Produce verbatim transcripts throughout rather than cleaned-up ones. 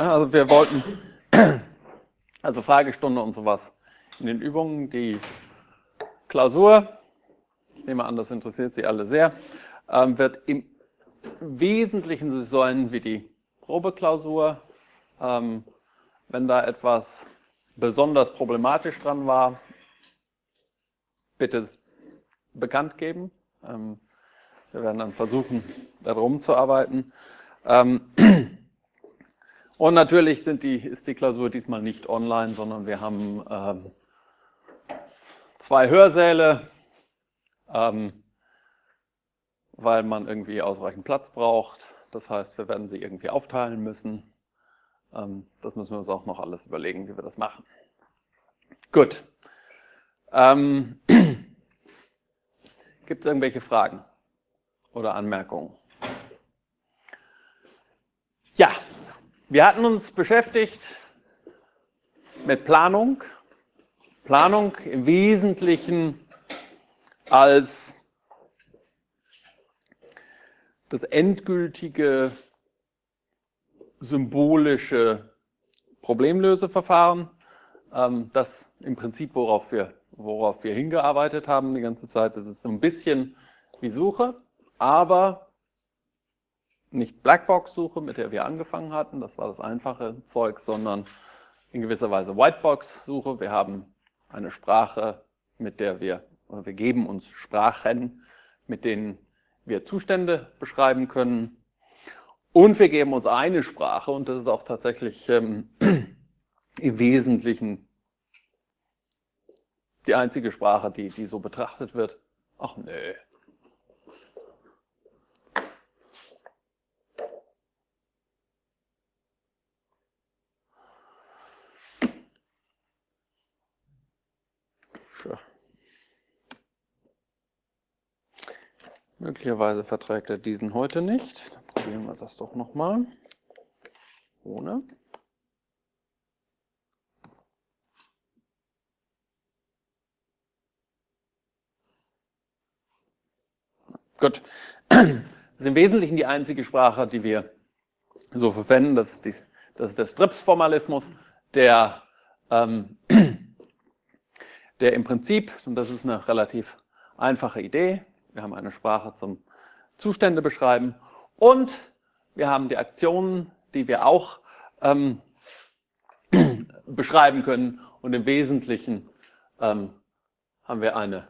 Ja, also wir wollten, also Fragestunde und sowas in den Übungen, die Klausur, ich nehme an, das interessiert Sie alle sehr, ähm, wird im Wesentlichen so sein wie die Probeklausur. Ähm, wenn da etwas besonders problematisch dran war, bitte bekannt geben. Ähm, wir werden dann versuchen, darum zu arbeiten. Ähm, und natürlich sind die, ist die Klausur diesmal nicht online, sondern wir haben ähm, zwei Hörsäle, ähm, weil man irgendwie ausreichend Platz braucht. Das heißt, wir werden sie irgendwie aufteilen müssen. Ähm, das müssen wir uns auch noch alles überlegen, wie wir das machen. Gut. Ähm, Gibt es irgendwelche Fragen oder Anmerkungen? Ja, wir hatten uns beschäftigt mit Planung. Planung im Wesentlichen als das endgültige symbolische Problemlöseverfahren, das im Prinzip, worauf wir, worauf wir hingearbeitet haben die ganze Zeit. Das ist so ein bisschen wie Suche, aber nicht Blackbox-Suche, mit der wir angefangen hatten, das war das einfache Zeug, sondern in gewisser Weise Whitebox-Suche. Wir haben eine Sprache, mit der wir, oder wir geben uns Sprachen, mit denen wir Zustände beschreiben können. Und wir geben uns eine Sprache, und das ist auch tatsächlich ähm, im Wesentlichen die einzige Sprache, die, die so betrachtet wird. Ach nö. Sure. Möglicherweise verträgt er diesen heute nicht. Dann probieren wir das doch nochmal. Ohne. Gut. Das ist im Wesentlichen die einzige Sprache, die wir so verwenden. Das ist, die, das ist der Strips-Formalismus, der, ähm, der im Prinzip, und das ist eine relativ einfache Idee, wir haben eine Sprache zum Zustände beschreiben und wir haben die Aktionen, die wir auch ähm, beschreiben können, und im Wesentlichen ähm, haben wir eine,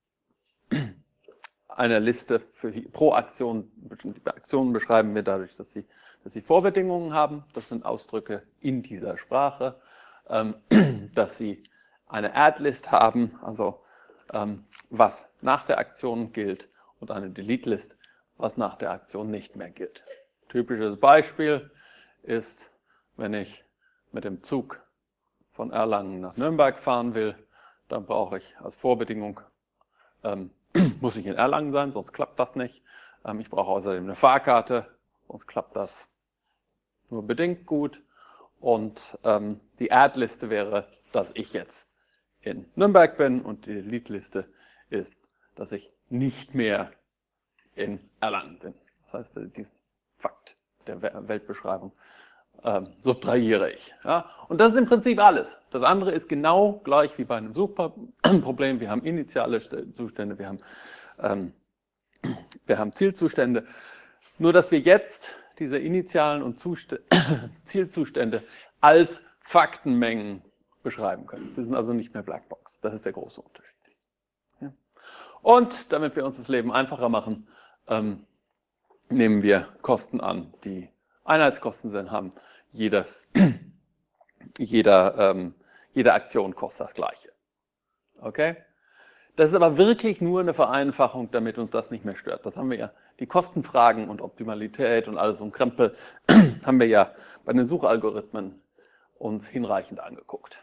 eine Liste für pro Aktion. Die Aktionen beschreiben wir dadurch, dass sie, dass sie Vorbedingungen haben. Das sind Ausdrücke in dieser Sprache, ähm, dass sie eine Add-List haben, also ähm, was nach der Aktion gilt, und eine Delete-List, was nach der Aktion nicht mehr gilt. Typisches Beispiel ist, wenn ich mit dem Zug von Erlangen nach Nürnberg fahren will, dann brauche ich als Vorbedingung, ähm, muss ich in Erlangen sein, sonst klappt das nicht. Ähm, ich brauche außerdem eine Fahrkarte, sonst klappt das nur bedingt gut. Und ähm, die Add-Liste wäre, dass ich jetzt in Nürnberg bin, und die Delete-Liste ist, dass ich nicht mehr in Erlangen bin. Das heißt, diesen Fakt der Weltbeschreibung ähm, subtrahiere ich. Ja? Und das ist im Prinzip alles. Das andere ist genau gleich wie bei einem Suchproblem. Wir haben initiale Zustände, wir haben, ähm, wir haben Zielzustände. Nur, dass wir jetzt diese initialen und Zust- Zielzustände als Faktenmengen beschreiben können. Sie sind also nicht mehr Blackbox. Das ist der große Unterschied. Ja. Und damit wir uns das Leben einfacher machen, ähm, nehmen wir Kosten an, die Einheitskosten sind, haben. Jedes, jeder, ähm, jede Aktion kostet das Gleiche. Okay? Das ist aber wirklich nur eine Vereinfachung, damit uns das nicht mehr stört. Das haben wir ja, die Kostenfragen und Optimalität und alles so ein Krempel, haben wir ja bei den Suchalgorithmen uns hinreichend angeguckt.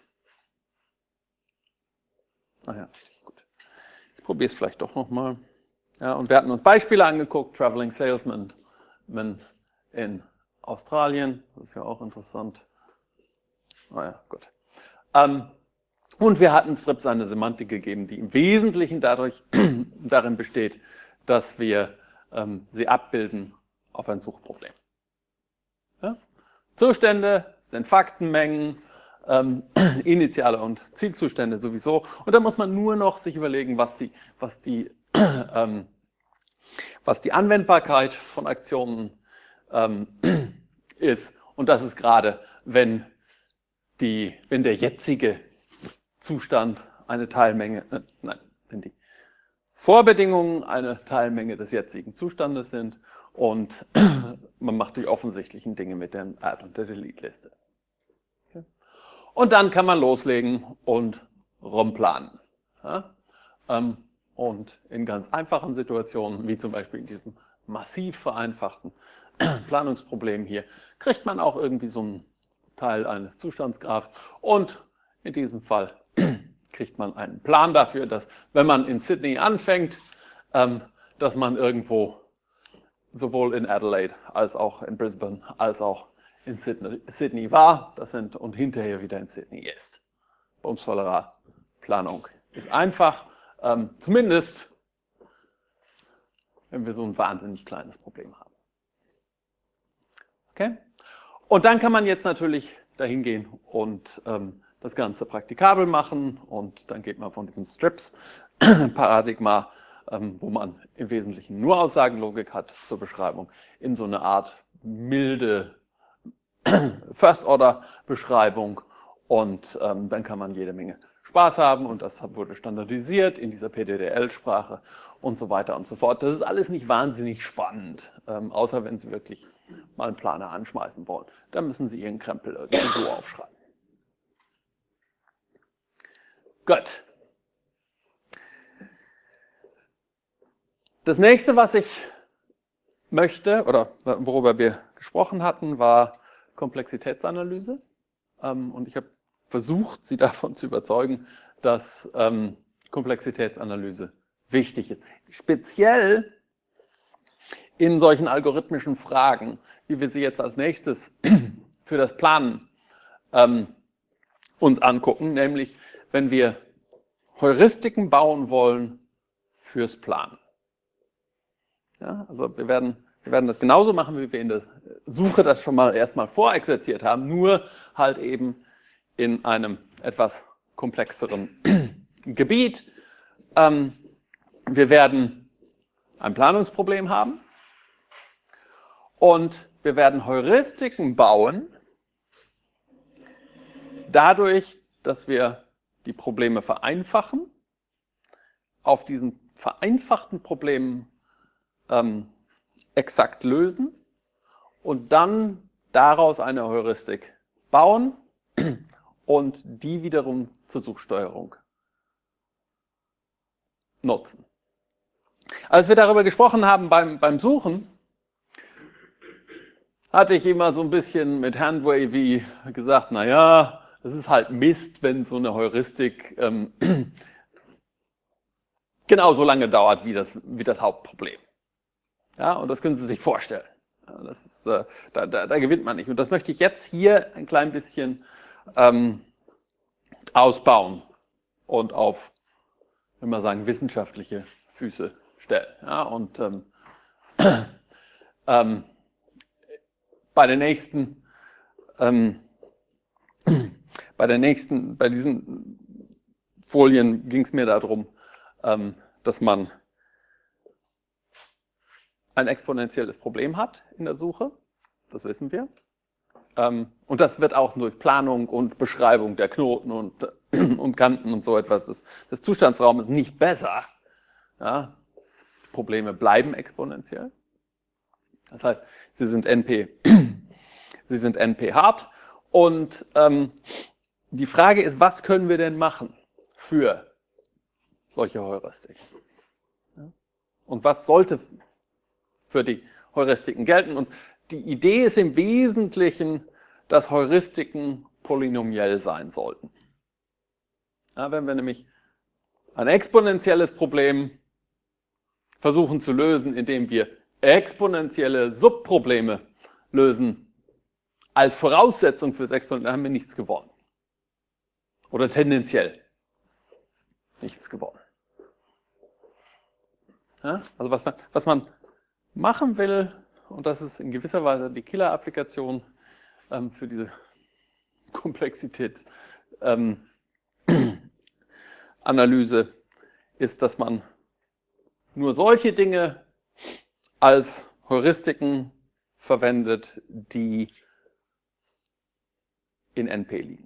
Ach ja, richtig gut. Ich probiere es vielleicht doch nochmal. Ja, und wir hatten uns Beispiele angeguckt, Traveling Salesman in Australien, das ist ja auch interessant. Ah ja, gut. Ähm, und wir hatten Strips eine Semantik gegeben, die im Wesentlichen dadurch, darin besteht, dass wir ähm, sie abbilden auf ein Suchproblem. Ja? Zustände sind Faktenmengen, ähm, Initiale und Zielzustände sowieso. Und da muss man nur noch sich überlegen, was die, was die, ähm, was die Anwendbarkeit von Aktionen ähm, ist. Und das ist gerade, wenn, die, wenn der jetzige Zustand eine Teilmenge, äh, nein, wenn die Vorbedingungen eine Teilmenge des jetzigen Zustandes sind und man macht die offensichtlichen Dinge mit der Add- und der Delete-Liste. Okay. Und dann kann man loslegen und rumplanen. Ja? Ähm, und in ganz einfachen Situationen, wie zum Beispiel in diesem massiv vereinfachten Planungsproblem hier, kriegt man auch irgendwie so einen Teil eines Zustandsgraphs und in diesem Fall kriegt man einen Plan dafür, dass, wenn man in Sydney anfängt, ähm, dass man irgendwo sowohl in Adelaide als auch in Brisbane als auch in Sydney, Sydney war das sind, und hinterher wieder in Sydney ist. Bumsvollerer Planung ist einfach, ähm, zumindest wenn wir so ein wahnsinnig kleines Problem haben. Okay? Und dann kann man jetzt natürlich dahin gehen und ähm, das Ganze praktikabel machen und dann geht man von diesem Strips-Paradigma, ähm, wo man im Wesentlichen nur Aussagenlogik hat zur Beschreibung, in so eine Art milde First-Order-Beschreibung und ähm, dann kann man jede Menge Spaß haben und das wurde standardisiert in dieser P D D L-Sprache und so weiter und so fort. Das ist alles nicht wahnsinnig spannend, ähm, außer wenn Sie wirklich mal einen Planer anschmeißen wollen. Dann müssen Sie Ihren Krempel irgendwie so aufschreiben. Gut. Das nächste, was ich möchte, oder worüber wir gesprochen hatten, war Komplexitätsanalyse. Und ich habe versucht, Sie davon zu überzeugen, dass Komplexitätsanalyse wichtig ist. Speziell in solchen algorithmischen Fragen, wie wir sie jetzt als nächstes für das Planen uns angucken, nämlich wenn wir Heuristiken bauen wollen fürs Planen. Ja, also wir werden, wir werden das genauso machen, wie wir in der Suche das schon mal erstmal vorexerziert haben, nur halt eben in einem etwas komplexeren Gebiet. Ähm, wir werden ein Planungsproblem haben und wir werden Heuristiken bauen, dadurch, dass wir die Probleme vereinfachen, auf diesen vereinfachten Problemen ähm, exakt lösen und dann daraus eine Heuristik bauen und die wiederum zur Suchsteuerung nutzen. Als wir darüber gesprochen haben beim, beim Suchen, hatte ich immer so ein bisschen mit Handwavy gesagt, naja, das ist halt Mist, wenn so eine Heuristik ähm, genauso lange dauert wie das, wie das Hauptproblem. Ja, und das können Sie sich vorstellen. Ja, das ist, äh, da, da, da gewinnt man nicht. Und das möchte ich jetzt hier ein klein bisschen ähm, ausbauen und auf, wenn wir sagen, wissenschaftliche Füße stellen. Ja, und ähm, ähm, bei der nächsten, ähm, bei der nächsten, bei diesen Folien ging es mir darum, ähm, dass man ein exponentielles Problem hat in der Suche. Das wissen wir. Ähm, und das wird auch durch Planung und Beschreibung der Knoten und, und Kanten und so etwas des, des Zustandsraumes nicht besser. Ja, Probleme bleiben exponentiell. Das heißt, sie sind N P, sie sind N P hart. Und ähm, die Frage ist, was können wir denn machen für solche Heuristiken? Ja? Und was sollte für die Heuristiken gelten? Und die Idee ist im Wesentlichen, dass Heuristiken polynomiell sein sollten. Ja, wenn wir nämlich ein exponentielles Problem versuchen zu lösen, indem wir exponentielle Subprobleme lösen, als Voraussetzung fürs Exponentielle, haben wir nichts gewonnen. Oder tendenziell nichts gewonnen. Ja, also was man, was man machen will, und das ist in gewisser Weise die Killer-Applikation ähm, für diese Komplexitätsanalyse ähm, ist, dass man nur solche Dinge als Heuristiken verwendet, die in N P liegen.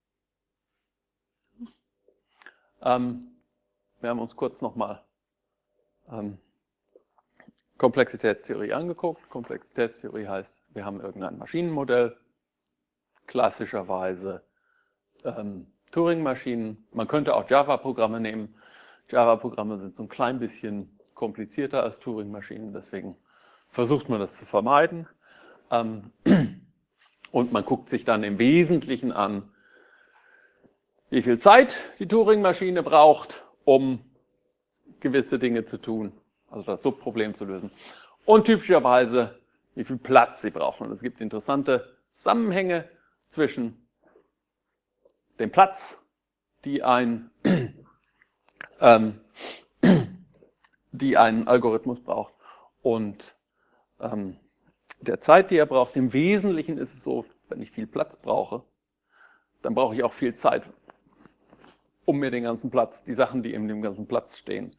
Ähm, wir haben uns kurz nochmal ähm, Komplexitätstheorie angeguckt. Komplexitätstheorie heißt, wir haben irgendein Maschinenmodell, klassischerweise ähm, Turing-Maschinen. Man könnte auch Java-Programme nehmen. Java-Programme sind so ein klein bisschen komplizierter als Turing-Maschinen, deswegen versucht man das zu vermeiden. Ähm, und man guckt sich dann im Wesentlichen an, wie viel Zeit die Turing-Maschine braucht, um gewisse Dinge zu tun, also das Subproblem zu lösen. Und typischerweise, wie viel Platz sie brauchen. Und es gibt interessante Zusammenhänge zwischen dem Platz, die ein, ähm, die ein Algorithmus braucht, und ähm, der Zeit, die er braucht. Im Wesentlichen ist es so, wenn ich viel Platz brauche, dann brauche ich auch viel Zeit, um mir den ganzen Platz, die Sachen, die in dem ganzen Platz stehen,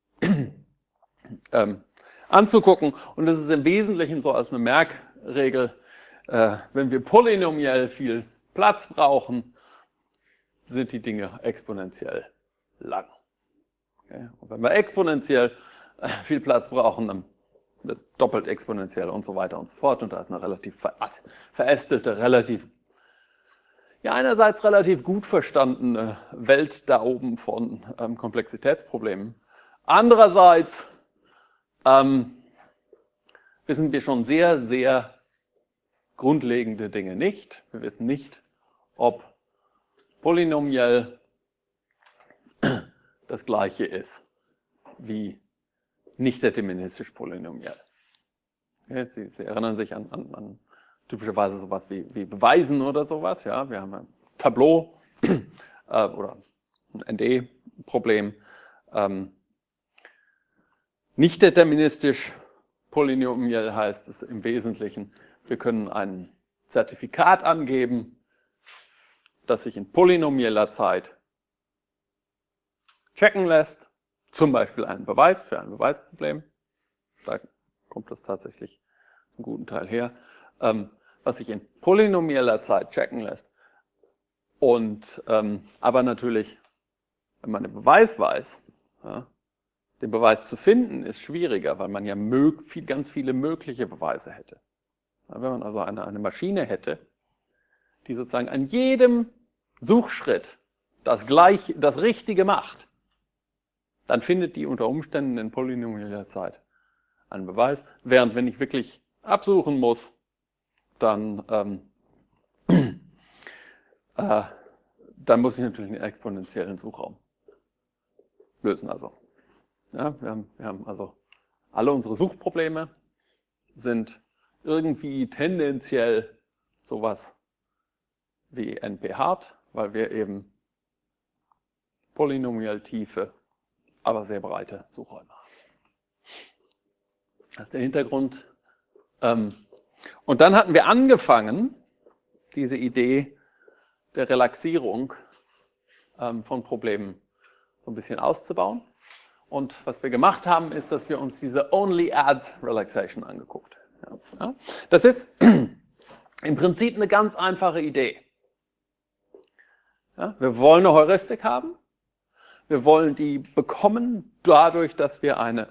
ähm, anzugucken. Und das ist im Wesentlichen so als eine Merkregel, äh, wenn wir polynomiell viel Platz brauchen, sind die Dinge exponentiell lang. Okay? Und wenn wir exponentiell äh, viel Platz brauchen, dann wird es doppelt exponentiell und so weiter und so fort. Und da ist eine relativ verästelte, relativ ja, einerseits relativ gut verstandene Welt da oben von ähm, Komplexitätsproblemen. Andererseits ähm, wissen wir schon sehr, sehr grundlegende Dinge nicht. Wir wissen nicht, ob polynomiell das gleiche ist wie nicht deterministisch polynomiell. Okay, Sie, Sie erinnern sich an, an, an typischerweise sowas wie, wie Beweisen oder sowas. Ja, wir haben ein Tableau äh, oder ein N D-Problem. Ähm, nicht deterministisch polynomiell heißt es im Wesentlichen, wir können ein Zertifikat angeben, das sich in polynomieller Zeit checken lässt, zum Beispiel einen Beweis für ein Beweisproblem. Da kommt das tatsächlich einen guten Teil her. Ähm, was sich in polynomieller Zeit checken lässt. Und ähm, aber natürlich, wenn man den Beweis weiß, ja, den Beweis zu finden, ist schwieriger, weil man ja mög, viel, ganz viele mögliche Beweise hätte. Ja, wenn man also eine, eine Maschine hätte, die sozusagen an jedem Suchschritt das, gleich, das Richtige macht, dann findet die unter Umständen in polynomieller Zeit einen Beweis. Während wenn ich wirklich absuchen muss, dann, ähm, äh, dann muss ich natürlich einen exponentiellen Suchraum lösen. Also, ja, wir haben, wir haben also alle unsere Suchprobleme sind irgendwie tendenziell sowas wie N P-hart, weil wir eben polynomiell tiefe, aber sehr breite Suchräume haben. Das ist der Hintergrund. Ähm, und dann hatten wir angefangen, diese Idee der Relaxierung ähm, von Problemen so ein bisschen auszubauen. Und was wir gemacht haben, ist, dass wir uns diese Only Adds Relaxation angeguckt haben. Ja? Das ist im Prinzip eine ganz einfache Idee. Ja? Wir wollen eine Heuristik haben. Wir wollen die bekommen dadurch, dass wir eine,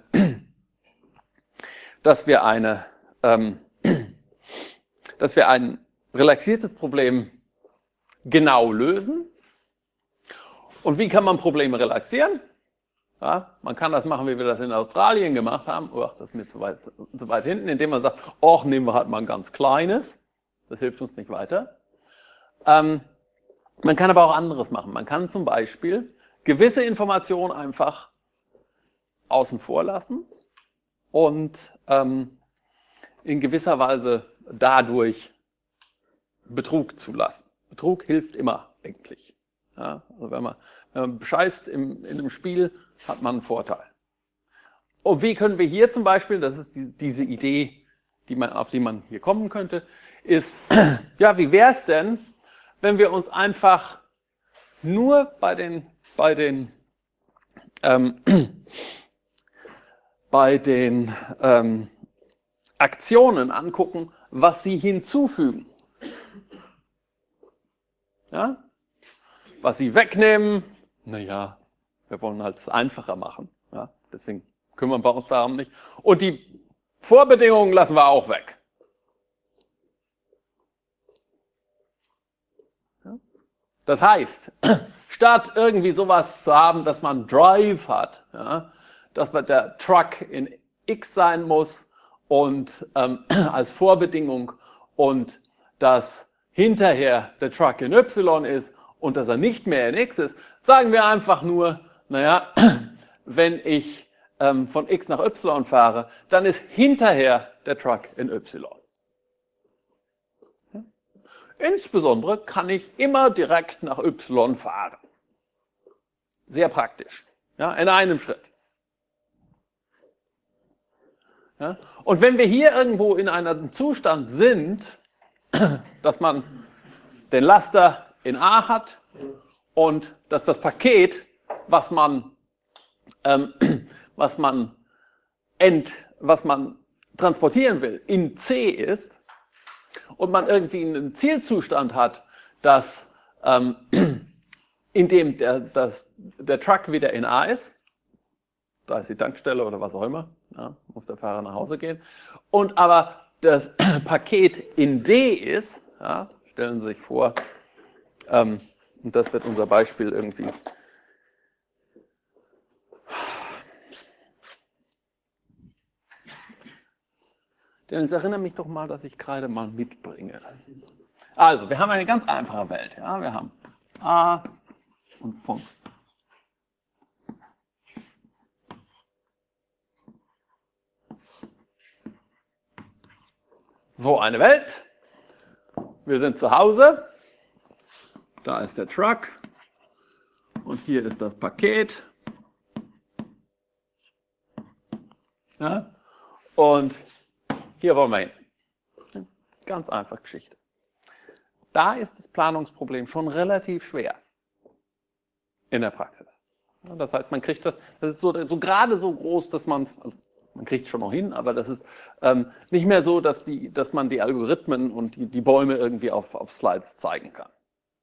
dass wir eine, ähm, dass wir ein relaxiertes Problem genau lösen. Und wie kann man Probleme relaxieren? Ja, man kann das machen, wie wir das in Australien gemacht haben. Oh, das ist mir zu weit, zu weit hinten, indem man sagt, ach, nehmen wir halt mal ein ganz kleines. Das hilft uns nicht weiter. Ähm, man kann aber auch anderes machen. Man kann zum Beispiel gewisse Informationen einfach außen vor lassen und ähm, in gewisser Weise dadurch Betrug zulassen. Betrug hilft immer eigentlich. Ja, also wenn man, wenn man bescheißt im, in einem Spiel, hat man einen Vorteil. Und wie können wir hier zum Beispiel, das ist die, diese Idee, die man, auf die man hier kommen könnte, ist, ja, wie wäre es denn, wenn wir uns einfach nur bei den, bei den, ähm, bei den ähm, Aktionen angucken, was sie hinzufügen. Ja? Was sie wegnehmen, naja, wir wollen halt es einfacher machen. Ja? Deswegen kümmern wir uns darum nicht. Und die Vorbedingungen lassen wir auch weg. Ja? Das heißt, statt irgendwie sowas zu haben, dass man Drive hat, ja, dass man der Truck in X sein muss und ähm, als Vorbedingung und dass hinterher der Truck in Y ist und dass er nicht mehr in X ist, sagen wir einfach nur, naja, wenn ich ähm, von X nach Y fahre, dann ist hinterher der Truck in Y. Ja? Insbesondere kann ich immer direkt nach Y fahren. Sehr praktisch, ja, in einem Schritt. Ja? Und wenn wir hier irgendwo in einem Zustand sind, dass man den Laster in A hat und dass das Paket, was man, ähm, was man, ent, was man transportieren will, in C ist und man irgendwie einen Zielzustand hat, dass, ähm, in dem der, das, der Truck wieder in A ist, da ist die Tankstelle oder was auch immer, ja, muss der Fahrer nach Hause gehen, und aber das Paket in D ist, ja, stellen Sie sich vor, ähm, und das wird unser Beispiel irgendwie. Denn es erinnert mich doch mal, dass ich gerade mal mitbringe. Also, wir haben eine ganz einfache Welt. Ja? Wir haben A und Funk. So eine Welt. Wir sind zu Hause. Da ist der Truck. Und hier ist das Paket. Ja? Und hier wollen wir hin. Ganz einfach Geschichte. Da ist das Planungsproblem schon relativ schwer in der Praxis. Das heißt, man kriegt das, das ist so, so gerade so groß, dass man es, also man kriegt es schon noch hin, aber das ist ähm, nicht mehr so, dass, die, dass man die Algorithmen und die, die Bäume irgendwie auf, auf Slides zeigen kann.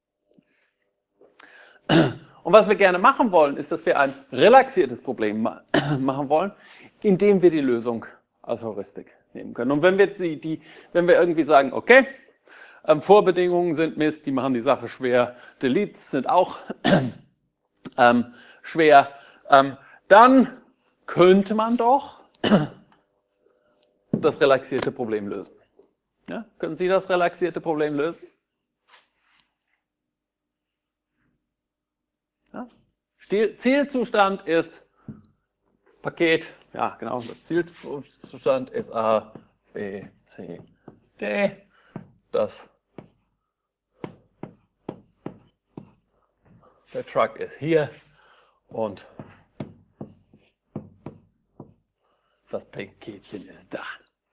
Und was wir gerne machen wollen, ist, dass wir ein relaxiertes Problem ma machen wollen, indem wir die Lösung als Heuristik nehmen können. Und wenn wir, die, die, wenn wir irgendwie sagen, okay, ähm, Vorbedingungen sind Mist, die machen die Sache schwer, Deletes sind auch ähm, schwer, ähm, dann könnte man doch das relaxierte Problem lösen. Ja? Können Sie das relaxierte Problem lösen? Ja? Zielzustand ist Paket, ja genau, das Zielzustand ist A, B, C, D. Das, der Truck ist hier und das Paketchen ist da.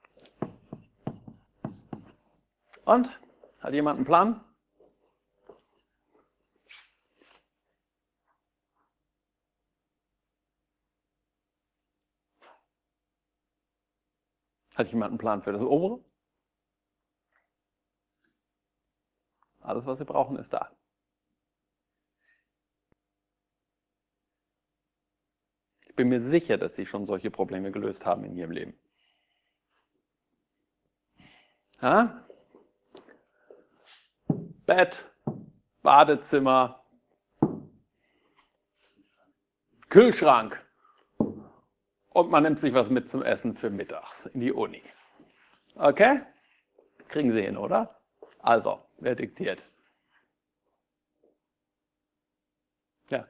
Und? Hat jemand einen Plan? Hat jemand einen Plan für das obere? Alles, was wir brauchen, ist da. Ich bin mir sicher, dass Sie schon solche Probleme gelöst haben in Ihrem Leben. Ja? Bett, Badezimmer, Kühlschrank und man nimmt sich was mit zum Essen für mittags in die Uni. Okay? Kriegen Sie hin, oder? Also, wer diktiert? Ja.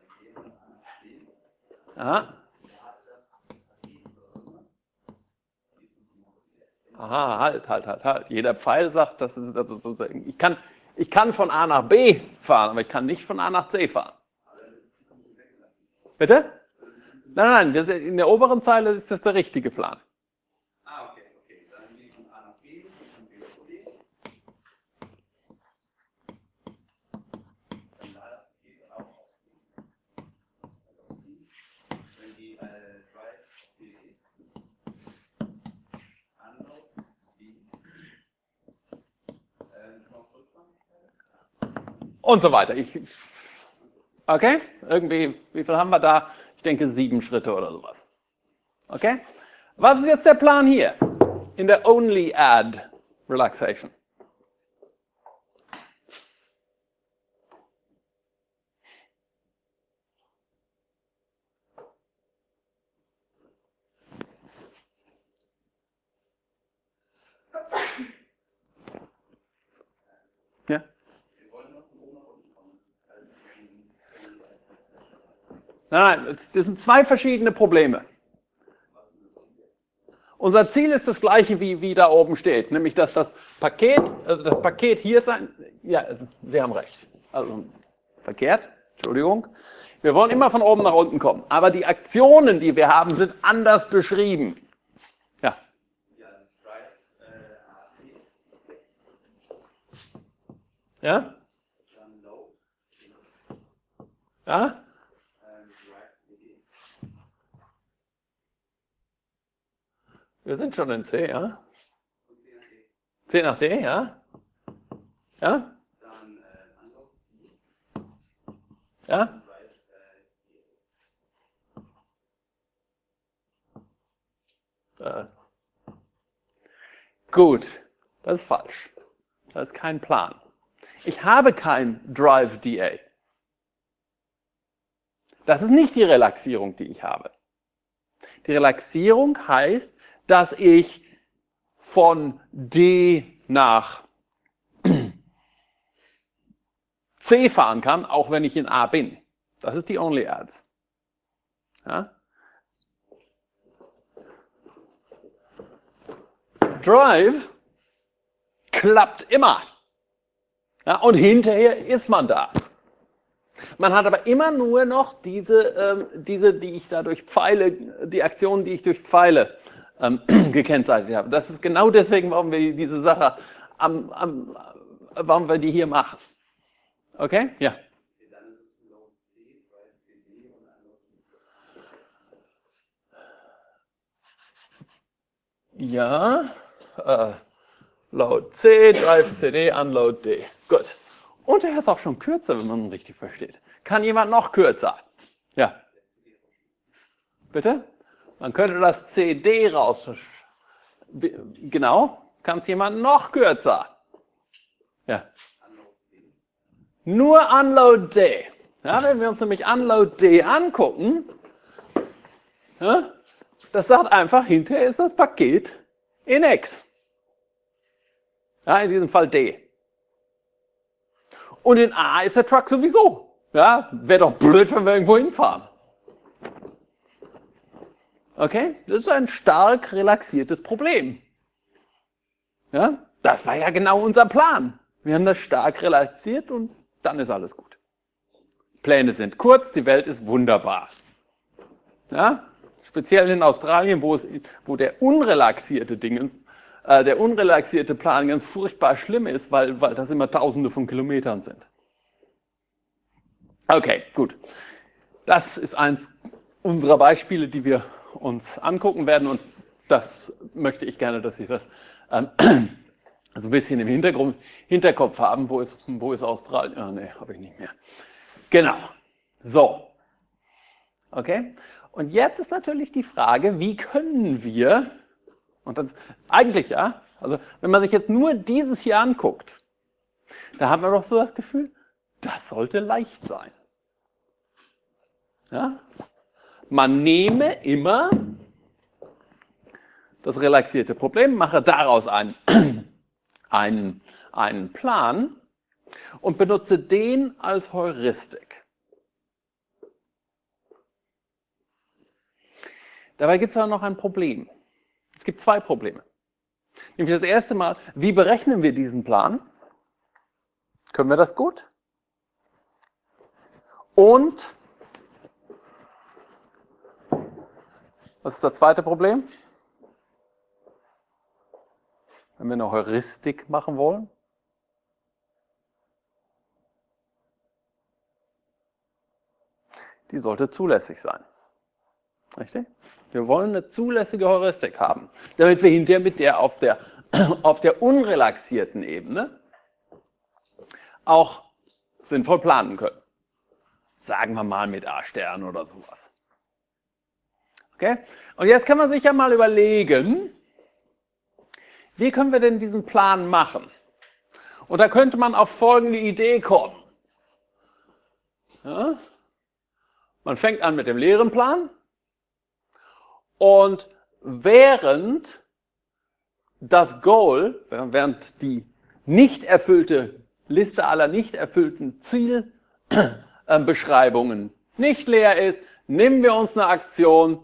Aha. Aha, halt, halt, halt, halt. Jeder Pfeil sagt, das ist, das ist sozusagen, ich kann, ich kann von A nach B fahren, aber ich kann nicht von A nach C fahren. Bitte? Nein, nein, das, in der oberen Zeile ist das der richtige Plan. Ah, okay, okay. Dann gehe ich von A nach B, von B nach C. Und so weiter. Ich, okay? Irgendwie, wie viel haben wir da? Ich denke sieben Schritte oder sowas. Okay? Was ist jetzt der Plan hier? In der Only Add Relaxation. Ja? Nein, nein, das sind zwei verschiedene Probleme. Unser Ziel ist das gleiche, wie, wie da oben steht, nämlich dass das Paket, also das Paket hier sein, ja, Sie haben recht, also verkehrt, Entschuldigung. Wir wollen immer von oben nach unten kommen, aber die Aktionen, die wir haben, sind anders beschrieben. Ja. Ja? Ja? Wir sind schon in C, ja? C nach D, ja? Ja? Ja? Äh. Gut, das ist falsch. Das ist kein Plan. Ich habe kein Drive D A. Das ist nicht die Relaxierung, die ich habe. Die Relaxierung heißt, dass ich von D nach C fahren kann, auch wenn ich in A bin. Das ist die Only Adds. Ja? Drive klappt immer. Ja, und hinterher ist man da. Man hat aber immer nur noch diese, ähm, diese, die ich da durch Pfeile, die Aktionen, die ich durch Pfeile ähm, gekennzeichnet habe. Das ist genau deswegen, warum wir diese Sache, am, am, warum wir die hier machen. Okay? Ja. Ja. Äh, Load C, Drive C D, Unload D. Gut. Und er ist auch schon kürzer, wenn man ihn richtig versteht. Kann jemand noch kürzer? Ja. Bitte? Man könnte das C D raus. Genau. Kann es jemand noch kürzer? Ja. Nur Unload D. Ja, wenn wir uns nämlich Unload D angucken, ja, das sagt einfach, hinterher ist das Paket in X. Ja, in diesem Fall D. Und in A ist der Truck sowieso. Ja, wäre doch blöd, wenn wir irgendwo hinfahren. Okay, das ist ein stark relaxiertes Problem. Ja, das war ja genau unser Plan. Wir haben das stark relaxiert und dann ist alles gut. Pläne sind kurz, die Welt ist wunderbar. Ja, speziell in Australien, wo, es, wo der unrelaxierte Dingens, äh, der unrelaxierte Plan ganz furchtbar schlimm ist, weil, weil das immer Tausende von Kilometern sind. Okay, gut. Das ist eins unserer Beispiele, die wir uns angucken werden und das möchte ich gerne, dass Sie das ähm, so ein bisschen im Hintergrund, Hinterkopf haben. Wo ist, wo ist Australien? Ah, nee, habe ich nicht mehr. Genau. So. Okay. Und jetzt ist natürlich die Frage, wie können wir, und das eigentlich ja, also wenn man sich jetzt nur dieses hier anguckt, da haben wir doch so das Gefühl, das sollte leicht sein. Ja? Man nehme immer das relaxierte Problem, mache daraus einen, einen, einen Plan und benutze den als Heuristik. Dabei gibt es aber noch ein Problem. Es gibt zwei Probleme. Nämlich das erste Mal, wie berechnen wir diesen Plan? Können wir das gut? Und was ist das zweite Problem? Wenn wir eine Heuristik machen wollen. Die sollte zulässig sein. Richtig? Wir wollen eine zulässige Heuristik haben, damit wir hinterher mit der auf der, auf der unrelaxierten Ebene auch sinnvoll planen können. Sagen wir mal mit A-Stern oder sowas. Okay? Und jetzt kann man sich ja mal überlegen, wie können wir denn diesen Plan machen? Und da könnte man auf folgende Idee kommen. Ja? Man fängt an mit dem leeren Plan und während das Goal, während die nicht erfüllte Liste aller nicht erfüllten Zielbeschreibungen nicht leer ist, nehmen wir uns eine Aktion,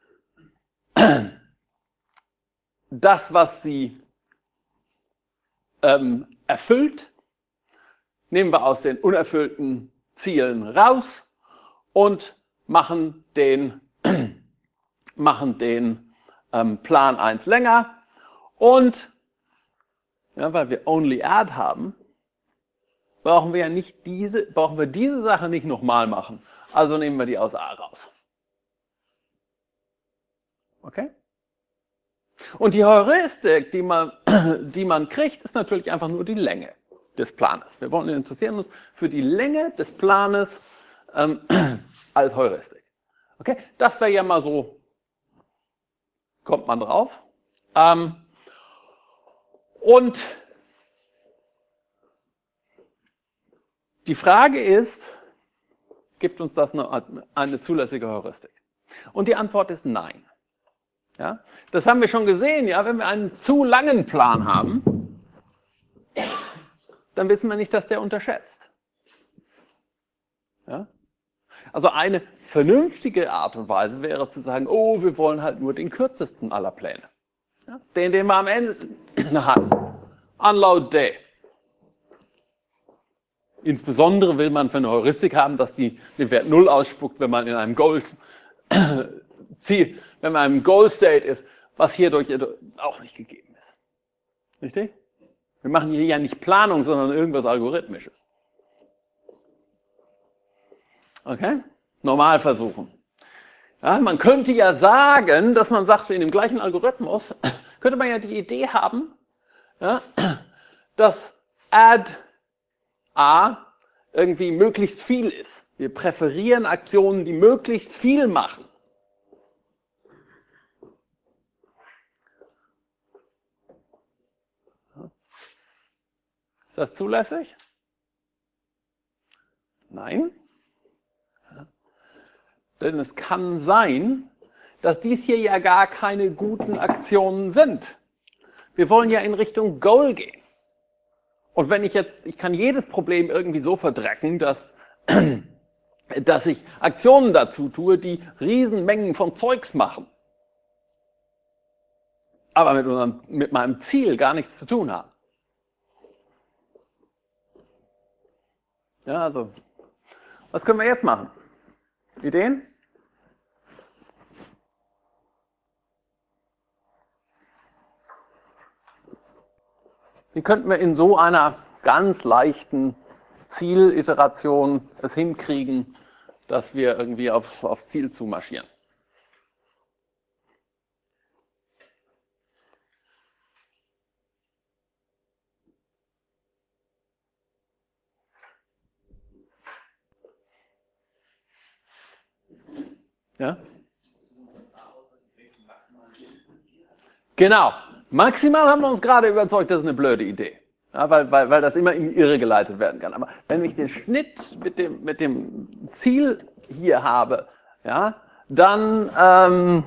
das, was sie ähm, erfüllt, nehmen wir aus den unerfüllten Zielen raus und machen den, machen den ähm, Plan eins länger. Und ja, weil wir only add haben, brauchen wir ja nicht diese, brauchen wir diese Sache nicht nochmal machen. Also nehmen wir die aus A raus. Okay? Und die Heuristik, die man, die man kriegt, ist natürlich einfach nur die Länge des Planes. Wir wollen interessieren uns für die Länge des Planes ähm, als Heuristik. Okay? Das wäre ja mal so, kommt man drauf. Ähm, und die Frage ist, gibt uns das eine, eine zulässige Heuristik? Und die Antwort ist nein. Ja? Das haben wir schon gesehen, ja? Wenn wir einen zu langen Plan haben, dann wissen wir nicht, dass der unterschätzt. Ja? Also eine vernünftige Art und Weise wäre zu sagen, oh, wir wollen halt nur den kürzesten aller Pläne. Ja? Den, den wir am Ende hatten. Unload Day. Insbesondere will man für eine Heuristik haben, dass die den Wert null ausspuckt, wenn man in einem Goal Ziel, wenn man im Goal State ist, was hierdurch auch nicht gegeben ist. Richtig? Wir machen hier ja nicht Planung, sondern irgendwas Algorithmisches. Okay? Normal versuchen. Ja, man könnte ja sagen, dass man sagt, in dem gleichen Algorithmus könnte man ja die Idee haben, ja, dass add A irgendwie möglichst viel ist. Wir präferieren Aktionen, die möglichst viel machen. Ist das zulässig? Nein. Ja. Denn es kann sein, dass dies hier ja gar keine guten Aktionen sind. Wir wollen ja in Richtung Goal gehen. Und wenn ich jetzt, ich kann jedes Problem irgendwie so verdrecken, dass, dass ich Aktionen dazu tue, die Riesenmengen von Zeugs machen. Aber mit, unserem, mit meinem Ziel gar nichts zu tun haben. Ja, also, was können wir jetzt machen? Ideen? Wie könnten wir in so einer ganz leichten Zieliteration es hinkriegen, dass wir irgendwie aufs, aufs Ziel zumarschieren? Ja? Genau. Maximal haben wir uns gerade überzeugt, das ist eine blöde Idee. Ja, weil, weil, weil das immer in die Irre geleitet werden kann. Aber wenn ich den Schnitt mit dem, mit dem Ziel hier habe, ja, dann, ähm,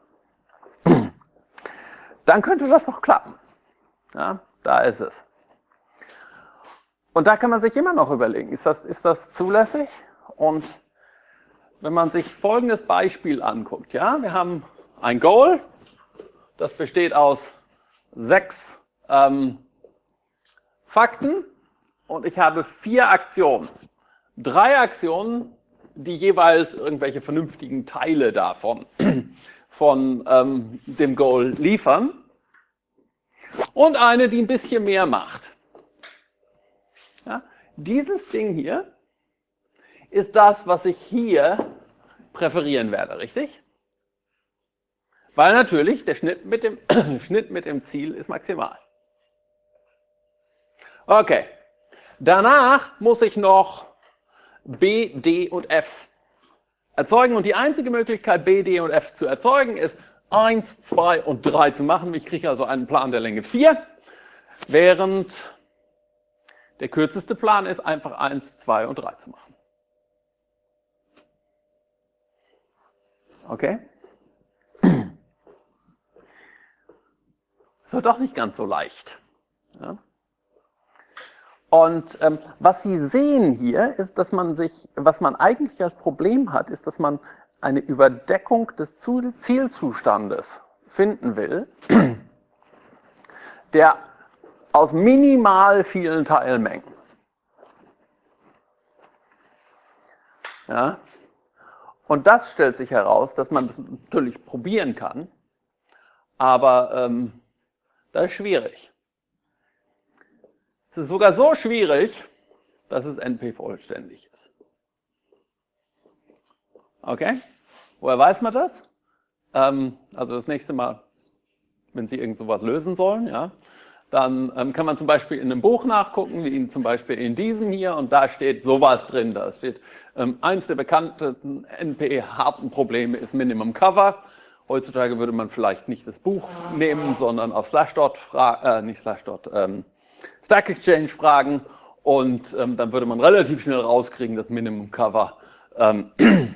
dann könnte das doch klappen. Ja, da ist es. Und da kann man sich immer noch überlegen, ist das, ist das zulässig? Und wenn man sich folgendes Beispiel anguckt, ja, wir haben ein Goal, das besteht aus sechs ähm, Fakten und ich habe vier Aktionen. Drei Aktionen, die jeweils irgendwelche vernünftigen Teile davon von ähm, dem Goal liefern und eine, die ein bisschen mehr macht. Ja, dieses Ding hier ist das, was ich hier präferieren werde, richtig? Weil natürlich der Schnitt mit dem, Schnitt mit dem Ziel ist maximal. Okay, Danach muss ich noch B, D und F erzeugen. Und die einzige Möglichkeit, B, D und F zu erzeugen, ist eins, zwei und drei zu machen. Ich kriege also einen Plan der Länge vier, während der kürzeste Plan ist, einfach eins, zwei und drei zu machen. Okay? Das wird doch nicht ganz so leicht. Ja? Und ähm, was Sie sehen hier, ist, dass man sich, was man eigentlich als Problem hat, ist, dass man eine Überdeckung des Zielzustandes finden will, der aus minimal vielen Teilmengen. Ja? Und das stellt sich heraus, dass man das natürlich probieren kann, aber ähm, das ist schwierig. Es ist sogar so schwierig, dass es N P-vollständig ist. Okay? Woher weiß man das? Ähm, also das nächste Mal, wenn Sie irgend sowas lösen sollen, ja, dann ähm, kann man zum Beispiel in einem Buch nachgucken, wie in, zum Beispiel in diesem hier, und da steht sowas drin. Da steht, ähm, eins der bekannten N P-harten Probleme ist Minimum Cover. Heutzutage würde man vielleicht nicht das Buch nehmen, sondern auf Slashdot, äh, nicht Slashdot, ähm, Stack Exchange fragen, und ähm, dann würde man relativ schnell rauskriegen, dass Minimum Cover ähm,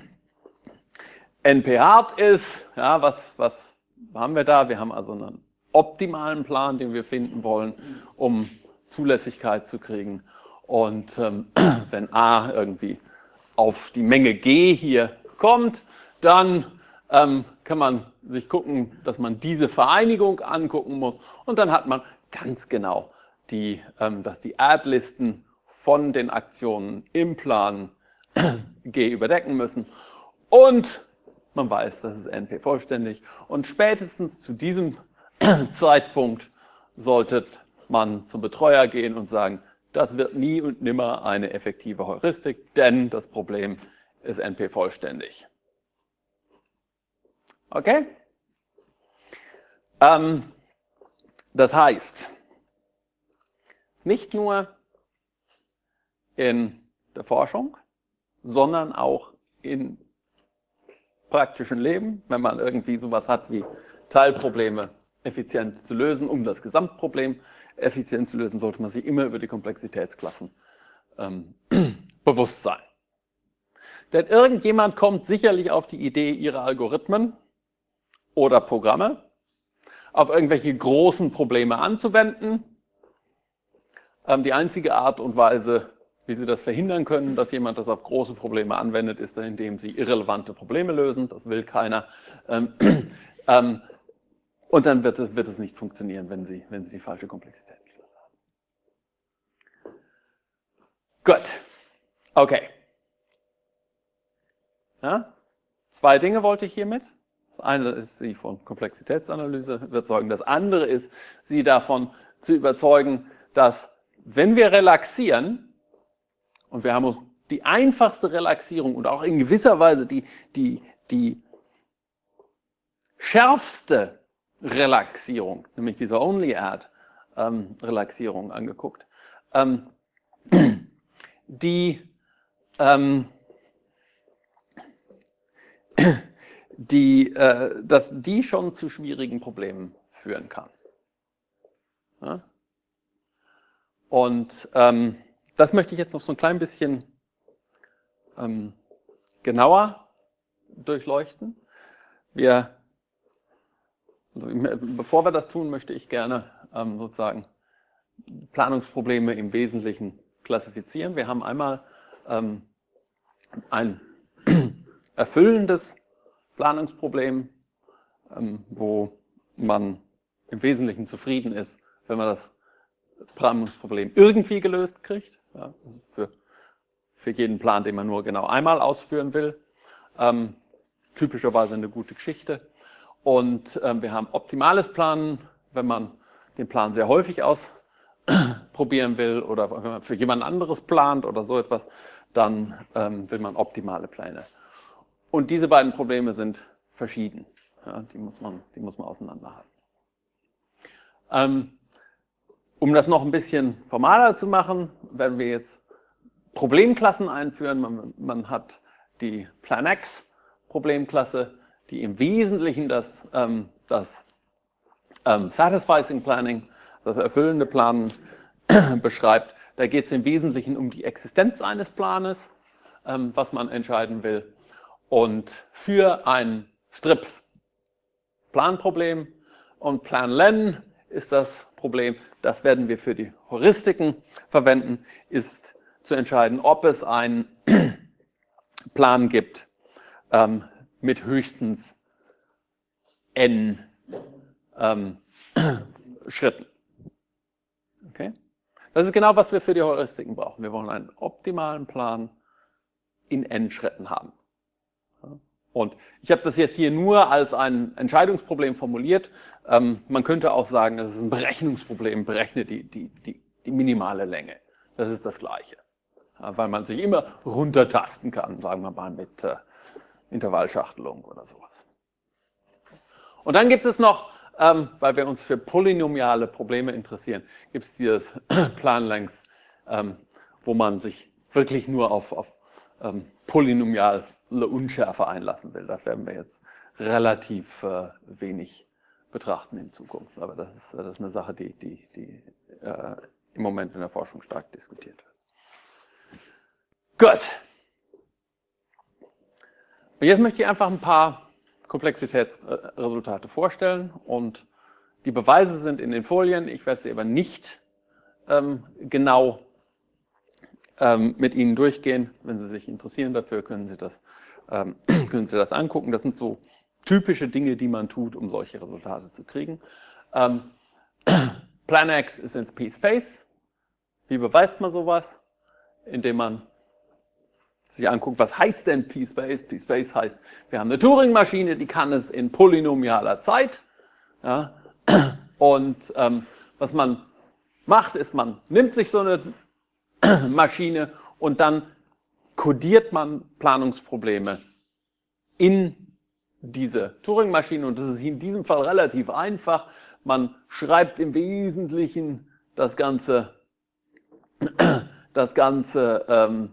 N P-hart ist. Ja, was, was haben wir da? Wir haben also einen optimalen Plan, den wir finden wollen, um Zulässigkeit zu kriegen. Und ähm, wenn A irgendwie auf die Menge G hier kommt, dann ähm, kann man sich gucken, dass man diese Vereinigung angucken muss, und dann hat man ganz genau die, ähm, dass die Add-Listen von den Aktionen im Plan G überdecken müssen, und man weiß, das ist N P vollständig, und spätestens zu diesem Zeitpunkt sollte man zum Betreuer gehen und sagen, das wird nie und nimmer eine effektive Heuristik, denn das Problem ist N P vollständig. Okay? Ähm, das heißt, nicht nur in der Forschung, sondern auch im praktischen Leben, wenn man irgendwie sowas hat wie Teilprobleme effizient zu lösen, um das Gesamtproblem effizient zu lösen, sollte man sich immer über die Komplexitätsklassen ähm, bewusst sein. Denn irgendjemand kommt sicherlich auf die Idee, ihre Algorithmen oder Programme auf irgendwelche großen Probleme anzuwenden. Ähm, die einzige Art und Weise, wie Sie das verhindern können, dass jemand das auf große Probleme anwendet, ist, indem Sie irrelevante Probleme lösen. Das will keiner. Ähm, ähm, und dann wird es, wird es nicht funktionieren, wenn Sie, wenn Sie die falsche Komplexitätsklasse haben. Gut. Okay. Ja? Zwei Dinge wollte ich hiermit. Das eine ist, Sie von Komplexitätsanalyse überzeugen. Das andere ist, Sie davon zu überzeugen, dass, wenn wir relaxieren, und wir haben uns die einfachste Relaxierung und auch in gewisser Weise die, die, die schärfste Relaxierung, nämlich diese Only-Add-Relaxierung ähm, angeguckt, ähm, die, ähm, die, äh, dass die schon zu schwierigen Problemen führen kann. Ja? Und ähm, das möchte ich jetzt noch so ein klein bisschen ähm, genauer durchleuchten. Wir, also, bevor wir das tun, möchte ich gerne ähm, sozusagen Planungsprobleme im Wesentlichen klassifizieren. Wir haben einmal ähm, ein erfüllendes Planungsproblem, ähm, wo man im Wesentlichen zufrieden ist, wenn man das Planungsproblem irgendwie gelöst kriegt, ja, für, für jeden Plan, den man nur genau einmal ausführen will. Ähm, typischerweise eine gute Geschichte. Und ähm, wir haben optimales Planen, wenn man den Plan sehr häufig ausprobieren will oder wenn man für jemand anderes plant oder so etwas, dann ähm, will man optimale Pläne. Und diese beiden Probleme sind verschieden. Ja, die muss man, die muss man auseinanderhalten. Ähm, Um das noch ein bisschen formaler zu machen, werden wir jetzt Problemklassen einführen. Man, man hat die PlanX-Problemklasse, die im Wesentlichen das, ähm, das ähm, Satisficing Planning, das erfüllende Planen beschreibt. Da geht es im Wesentlichen um die Existenz eines Planes, ähm, was man entscheiden will. Und für ein Strips-Planproblem und Plan-Len ist das Problem, das werden wir für die Heuristiken verwenden, ist zu entscheiden, ob es einen Plan gibt ähm, mit höchstens n ähm, Schritten. Okay? Das ist genau, was wir für die Heuristiken brauchen. Wir wollen einen optimalen Plan in n Schritten haben. Und ich habe das jetzt hier nur als ein Entscheidungsproblem formuliert. Ähm, man könnte auch sagen, das ist ein Berechnungsproblem, berechne die, die, die, die minimale Länge. Das ist das Gleiche. Ja, weil man sich immer runtertasten kann, sagen wir mal mit äh, Intervallschachtelung oder sowas. Und dann gibt es noch, ähm, weil wir uns für polynomiale Probleme interessieren, gibt es dieses Plan-Length, ähm, wo man sich wirklich nur auf, auf ähm, polynomiale Unschärfe einlassen will. Das werden wir jetzt relativ äh, wenig betrachten in Zukunft. Aber das ist, das ist eine Sache, die, die, die äh, im Moment in der Forschung stark diskutiert wird. Gut. Und jetzt möchte ich einfach ein paar Komplexitätsresultate vorstellen. Und die Beweise sind in den Folien. Ich werde sie aber nicht ähm, genau ähm, mit Ihnen durchgehen. Wenn Sie sich interessieren dafür, können Sie das, ähm, können Sie das angucken. Das sind so typische Dinge, die man tut, um solche Resultate zu kriegen. Ähm, PlanX ist ins P-Space. Wie beweist man sowas? Indem man sich anguckt, was heißt denn P-Space? P-Space heißt, wir haben eine Turing-Maschine, die kann es in polynomialer Zeit. Ja? Und ähm, was man macht, ist, man nimmt sich so eine Maschine und dann kodiert man Planungsprobleme in diese Turing-Maschine. Und das ist in diesem Fall relativ einfach. Man schreibt im Wesentlichen das Ganze, das Ganze ähm,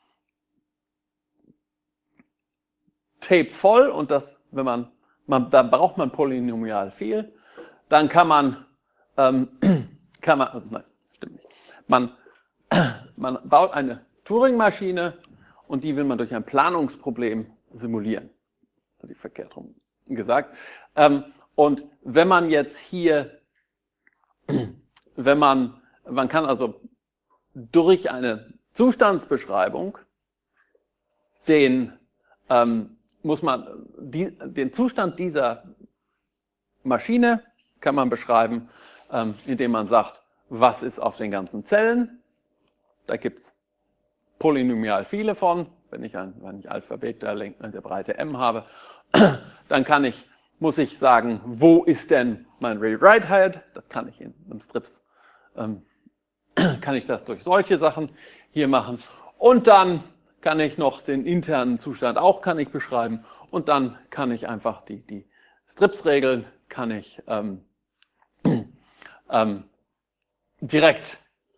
Tape voll und das, wenn man, man, dann braucht man polynomial viel. Dann kann man, ähm, kann man, nein, stimmt nicht. Man, man baut eine Turing-Maschine und die will man durch ein Planungsproblem simulieren. Hatte ich verkehrt rum gesagt. Ähm, und wenn man jetzt hier, wenn man, man kann also durch eine Zustandsbeschreibung den, ähm, muss man, die, den Zustand dieser Maschine kann man beschreiben, ähm, indem man sagt, was ist auf den ganzen Zellen. Da gibt es polynomial viele von. Wenn ich ein, wenn ich Alphabet der, der Breite m habe, dann kann ich, muss ich sagen, wo ist denn mein Read-Write-Head? Das kann ich in einem Strips, ähm, kann ich das durch solche Sachen hier machen. Und dann kann ich noch den internen Zustand auch kann ich beschreiben. Und dann kann ich einfach die, die Strips-Regeln kann ich ähm, ähm, direkt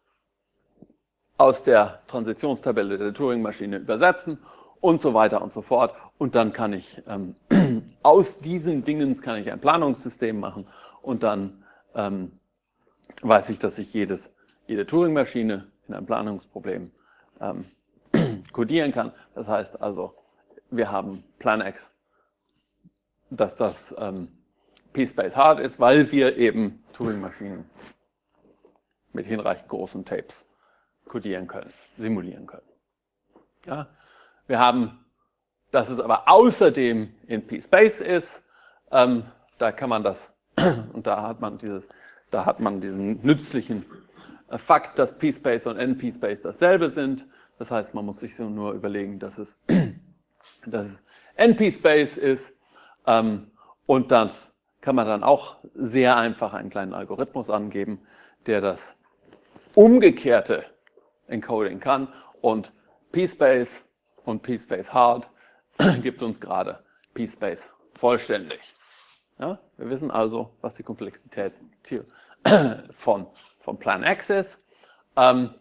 aus der Transitionstabelle der Turing-Maschine übersetzen und so weiter und so fort. Und dann kann ich ähm, aus diesen Dingen kann ich ein Planungssystem machen und dann ähm, weiß ich, dass ich jedes, jede Turing-Maschine in einem Planungsproblem ähm, kodieren kann. Das heißt also, wir haben PlanX, dass das ähm, P-Space hard ist, weil wir eben Turing-Maschinen mit hinreichend großen Tapes kodieren können, simulieren können. Ja, wir haben, dass es aber außerdem in P-Space ist, ähm, da kann man das, und da hat man, dieses, da hat man diesen nützlichen Fakt, dass P-Space und N P-Space dasselbe sind. Das heißt, man muss sich so nur überlegen, dass es, dass es N P-Space ist ähm, und das kann man dann auch sehr einfach einen kleinen Algorithmus angeben, der das umgekehrte Encoding kann und P-Space und P-Space hard gibt uns gerade P-Space vollständig. Ja, wir wissen also, was die Komplexität von von Plan X ist. Ähm,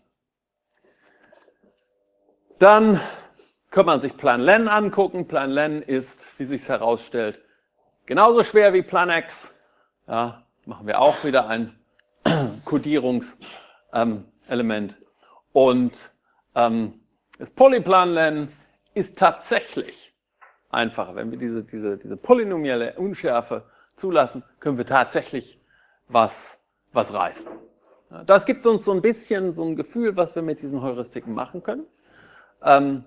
dann kann man sich Plan Len angucken. Plan Len ist, wie sich herausstellt, genauso schwer wie Plan X. Ja, machen wir auch wieder ein Kodierungselement. Ähm, Und ähm, das Polyplan Len ist tatsächlich einfacher. Wenn wir diese, diese, diese polynomielle Unschärfe zulassen, können wir tatsächlich was, was reißen. Ja, das gibt uns so ein bisschen so ein Gefühl, was wir mit diesen Heuristiken machen können. Ähm,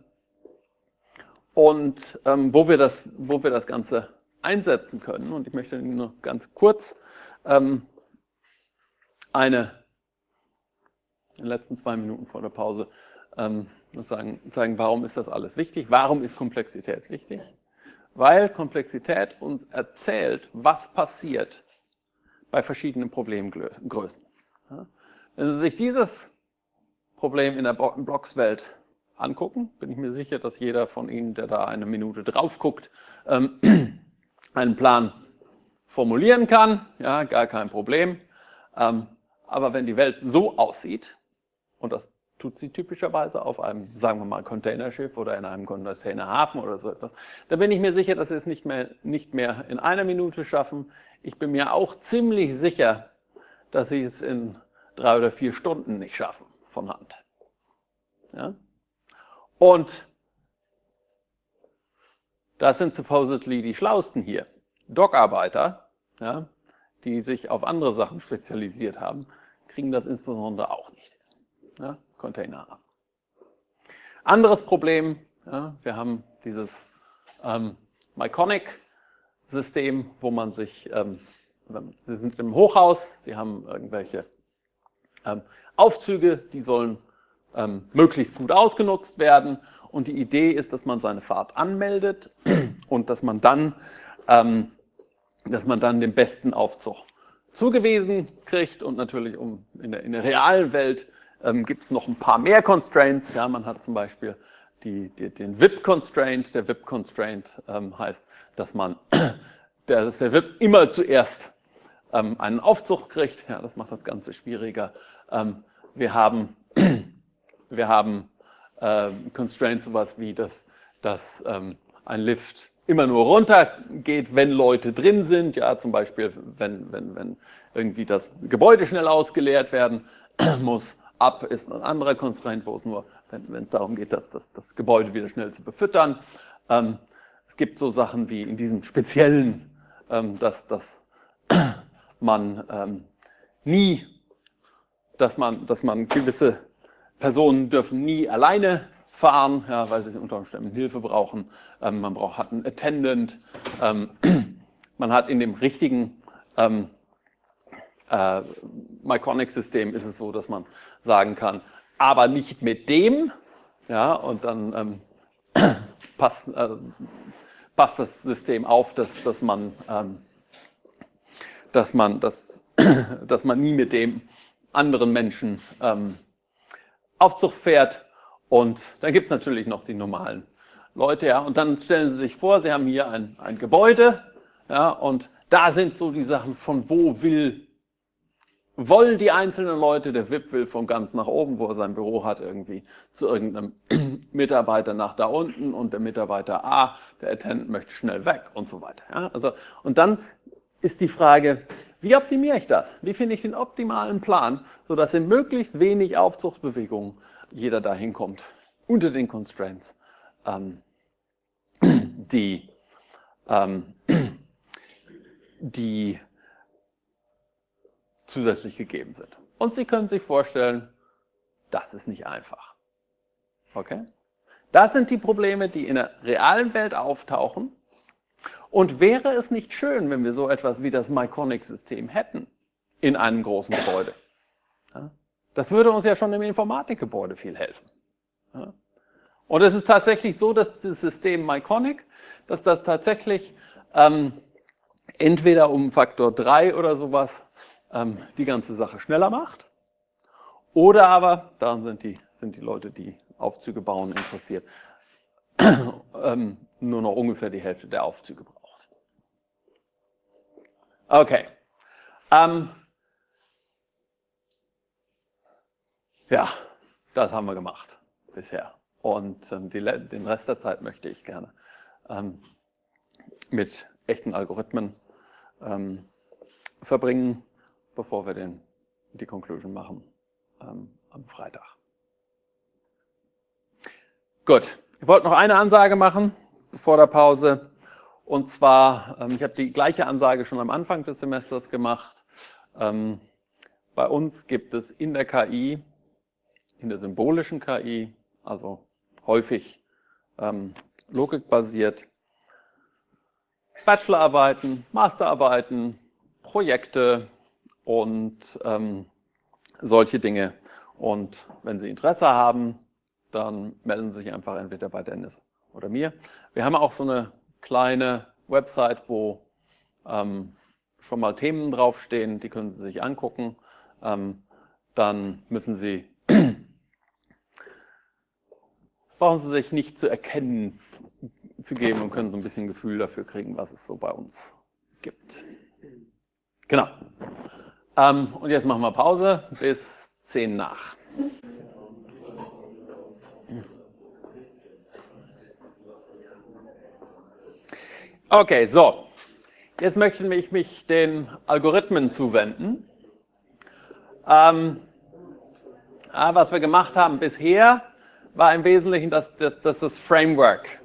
und ähm, wo, wir das, wo wir das Ganze einsetzen können. Und ich möchte nur ganz kurz ähm, eine, in den letzten zwei Minuten vor der Pause, ähm, sagen, zeigen, warum ist das alles wichtig? Warum ist Komplexität wichtig? Weil Komplexität uns erzählt, was passiert bei verschiedenen Problemgrößen. Ja? Wenn Sie sich dieses Problem in der Blockswelt angucken, bin ich mir sicher, dass jeder von Ihnen, der da eine Minute drauf guckt, ähm, einen Plan formulieren kann, ja, gar kein Problem. Ähm, aber wenn die Welt so aussieht, und das tut sie typischerweise auf einem, sagen wir mal, Containerschiff oder in einem Containerhafen oder so etwas, dann bin ich mir sicher, dass Sie es nicht mehr, nicht mehr in einer Minute schaffen. Ich bin mir auch ziemlich sicher, dass Sie es in drei oder vier Stunden nicht schaffen, von Hand. Ja? Und das sind supposedly die Schlausten hier. Dockarbeiter, ja, die sich auf andere Sachen spezialisiert haben, kriegen das insbesondere auch nicht hin. Ja, Container. Anderes Problem, ja, wir haben dieses ähm, Myconic-System, wo man sich, ähm, Sie sind im Hochhaus, Sie haben irgendwelche ähm, Aufzüge, die sollen ähm, möglichst gut ausgenutzt werden. Und die Idee ist, dass man seine Fahrt anmeldet und dass man dann, ähm, dass man dann den besten Aufzug zugewiesen kriegt. Und natürlich um in der, in der realen Welt ähm, gibt es noch ein paar mehr Constraints. Ja, man hat zum Beispiel die, die, den V I P-Constraint. Der V I P-Constraint ähm, heißt, dass man der, dass der V I P immer zuerst ähm, einen Aufzug kriegt. Ja, das macht das Ganze schwieriger. Ähm, wir haben, wir haben ähm, Constraints, sowas wie, dass, dass ähm, ein Lift immer nur runtergeht, wenn Leute drin sind. Ja, zum Beispiel, wenn, wenn, wenn irgendwie das Gebäude schnell ausgeleert werden muss. Up ist ein anderer Constraint, wo es nur, wenn, wenn es darum geht, dass, dass das Gebäude wieder schnell zu befüttern. Ähm, es gibt so Sachen wie in diesem speziellen, ähm, dass, dass man ähm, nie, dass man, dass man gewisse Personen dürfen nie alleine fahren, ja, weil sie unter Umständen Hilfe brauchen. Ähm, man braucht, hat einen Attendant. Ähm, man hat in dem richtigen ähm, äh, Myconic-System ist es so, dass man sagen kann, aber nicht mit dem. Ja, und dann ähm, passt, äh, passt das System auf, dass, dass man ähm, dass man, dass, dass man nie mit dem anderen Menschen ähm, Aufzug fährt. Und dann gibt es natürlich noch die normalen Leute. Ja. Und dann stellen Sie sich vor, Sie haben hier ein, ein Gebäude. Ja, und da sind so die Sachen, von wo will, wollen die einzelnen Leute, der V I P will von ganz nach oben, wo er sein Büro hat, irgendwie zu irgendeinem Mitarbeiter nach da unten und der Mitarbeiter A, der Attendant möchte schnell weg und so weiter. Ja. Also, und dann ist die Frage, wie optimiere ich das? Wie finde ich den optimalen Plan, sodass in möglichst wenig Aufzugsbewegungen jeder dahin kommt, unter den Constraints, ähm, die, ähm, die zusätzlich gegeben sind. Und Sie können sich vorstellen, das ist nicht einfach. Okay? Das sind die Probleme, die in der realen Welt auftauchen. Und wäre es nicht schön, wenn wir so etwas wie das Myconic-System hätten in einem großen Gebäude? Ja? Das würde uns ja schon im Informatikgebäude viel helfen. Ja? Und es ist tatsächlich so, dass das System Myconic, dass das tatsächlich ähm, entweder um Faktor drei oder sowas ähm, die ganze Sache schneller macht, oder aber, daran sind die, sind die Leute, die Aufzüge bauen, interessiert, ähm, nur noch ungefähr die Hälfte der Aufzüge braucht. Okay. Ähm, Ja, das haben wir gemacht bisher. Und ähm, die, den Rest der Zeit möchte ich gerne ähm, mit echten Algorithmen ähm, verbringen, bevor wir den, die Conclusion machen ähm, am Freitag. Gut, ich wollte noch eine Ansage machen vor der Pause. Und zwar, ähm, ich habe die gleiche Ansage schon am Anfang des Semesters gemacht. Ähm, bei uns gibt es in der K I, in der symbolischen K I, also häufig ähm, logikbasiert, Bachelorarbeiten, Masterarbeiten, Projekte und ähm, solche Dinge. Und wenn Sie Interesse haben, dann melden Sie sich einfach entweder bei Dennis oder mir. Wir haben auch so eine kleine Website, wo ähm, schon mal Themen draufstehen, die können Sie sich angucken. Ähm, dann müssen Sie, brauchen Sie sich nicht zu erkennen zu geben und können so ein bisschen Gefühl dafür kriegen, was es so bei uns gibt. Genau. Ähm, und jetzt machen wir Pause bis zehn nach. Okay, so. Jetzt möchte ich mich den Algorithmen zuwenden. Ähm, ja, was wir gemacht haben bisher, war im Wesentlichen, dass, dass, dass das Framework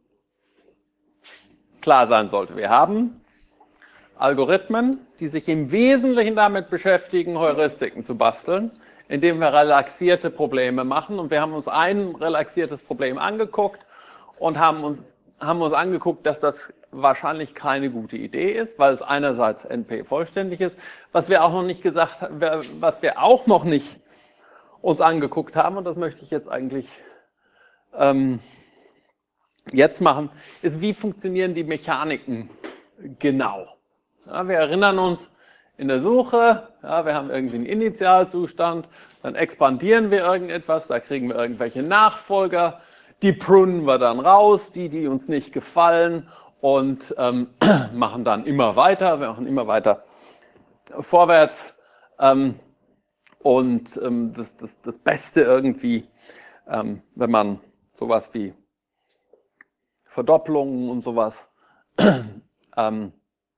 klar sein sollte. Wir haben Algorithmen, die sich im Wesentlichen damit beschäftigen, Heuristiken zu basteln, indem wir relaxierte Probleme machen. Und wir haben uns ein relaxiertes Problem angeguckt und haben uns, haben uns angeguckt, dass das wahrscheinlich keine gute Idee ist, weil es einerseits N P vollständig ist, was wir auch noch nicht gesagt haben, was wir auch noch nicht uns angeguckt haben, und das möchte ich jetzt eigentlich ähm, jetzt machen, ist, wie funktionieren die Mechaniken genau. Ja, wir erinnern uns in der Suche, ja, wir haben irgendwie einen Initialzustand, dann expandieren wir irgendetwas, da kriegen wir irgendwelche Nachfolger, die prunen wir dann raus, die, die uns nicht gefallen, und ähm, machen dann immer weiter, wir machen immer weiter vorwärts. Ähm, und ähm, das, das, das Beste irgendwie, ähm, wenn man sowas wie Verdopplungen und sowas ähm,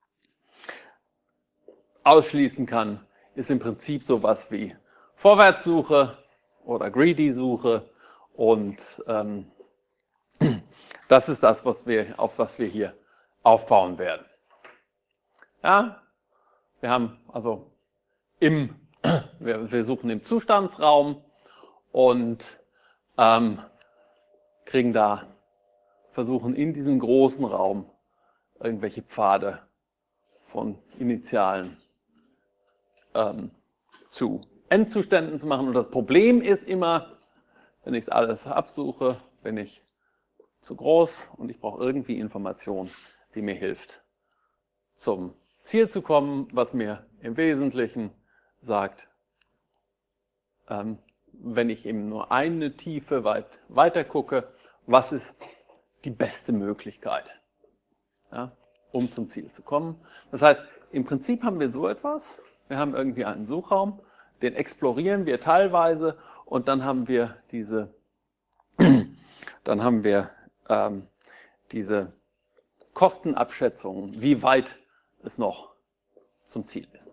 ausschließen kann, ist im Prinzip sowas wie Vorwärtssuche oder Greedy-Suche, und ähm, das ist das, was wir, auf was wir hier aufbauen werden. Ja, wir haben also im, wir, wir suchen im Zustandsraum und ähm, kriegen da, versuchen in diesem großen Raum irgendwelche Pfade von Initialen ähm, zu Endzuständen zu machen. Und das Problem ist immer, wenn ich es alles absuche, bin ich zu groß und ich brauche irgendwie Information, die mir hilft, zum Ziel zu kommen, was mir im Wesentlichen sagt, ähm, wenn ich eben nur eine Tiefe weit weiter gucke, was ist die beste Möglichkeit, ja, um zum Ziel zu kommen. Das heißt, im Prinzip haben wir so etwas, wir haben irgendwie einen Suchraum, den explorieren wir teilweise, und dann haben wir diese, dann haben wir ähm, diese Kostenabschätzungen, wie weit es noch zum Ziel ist.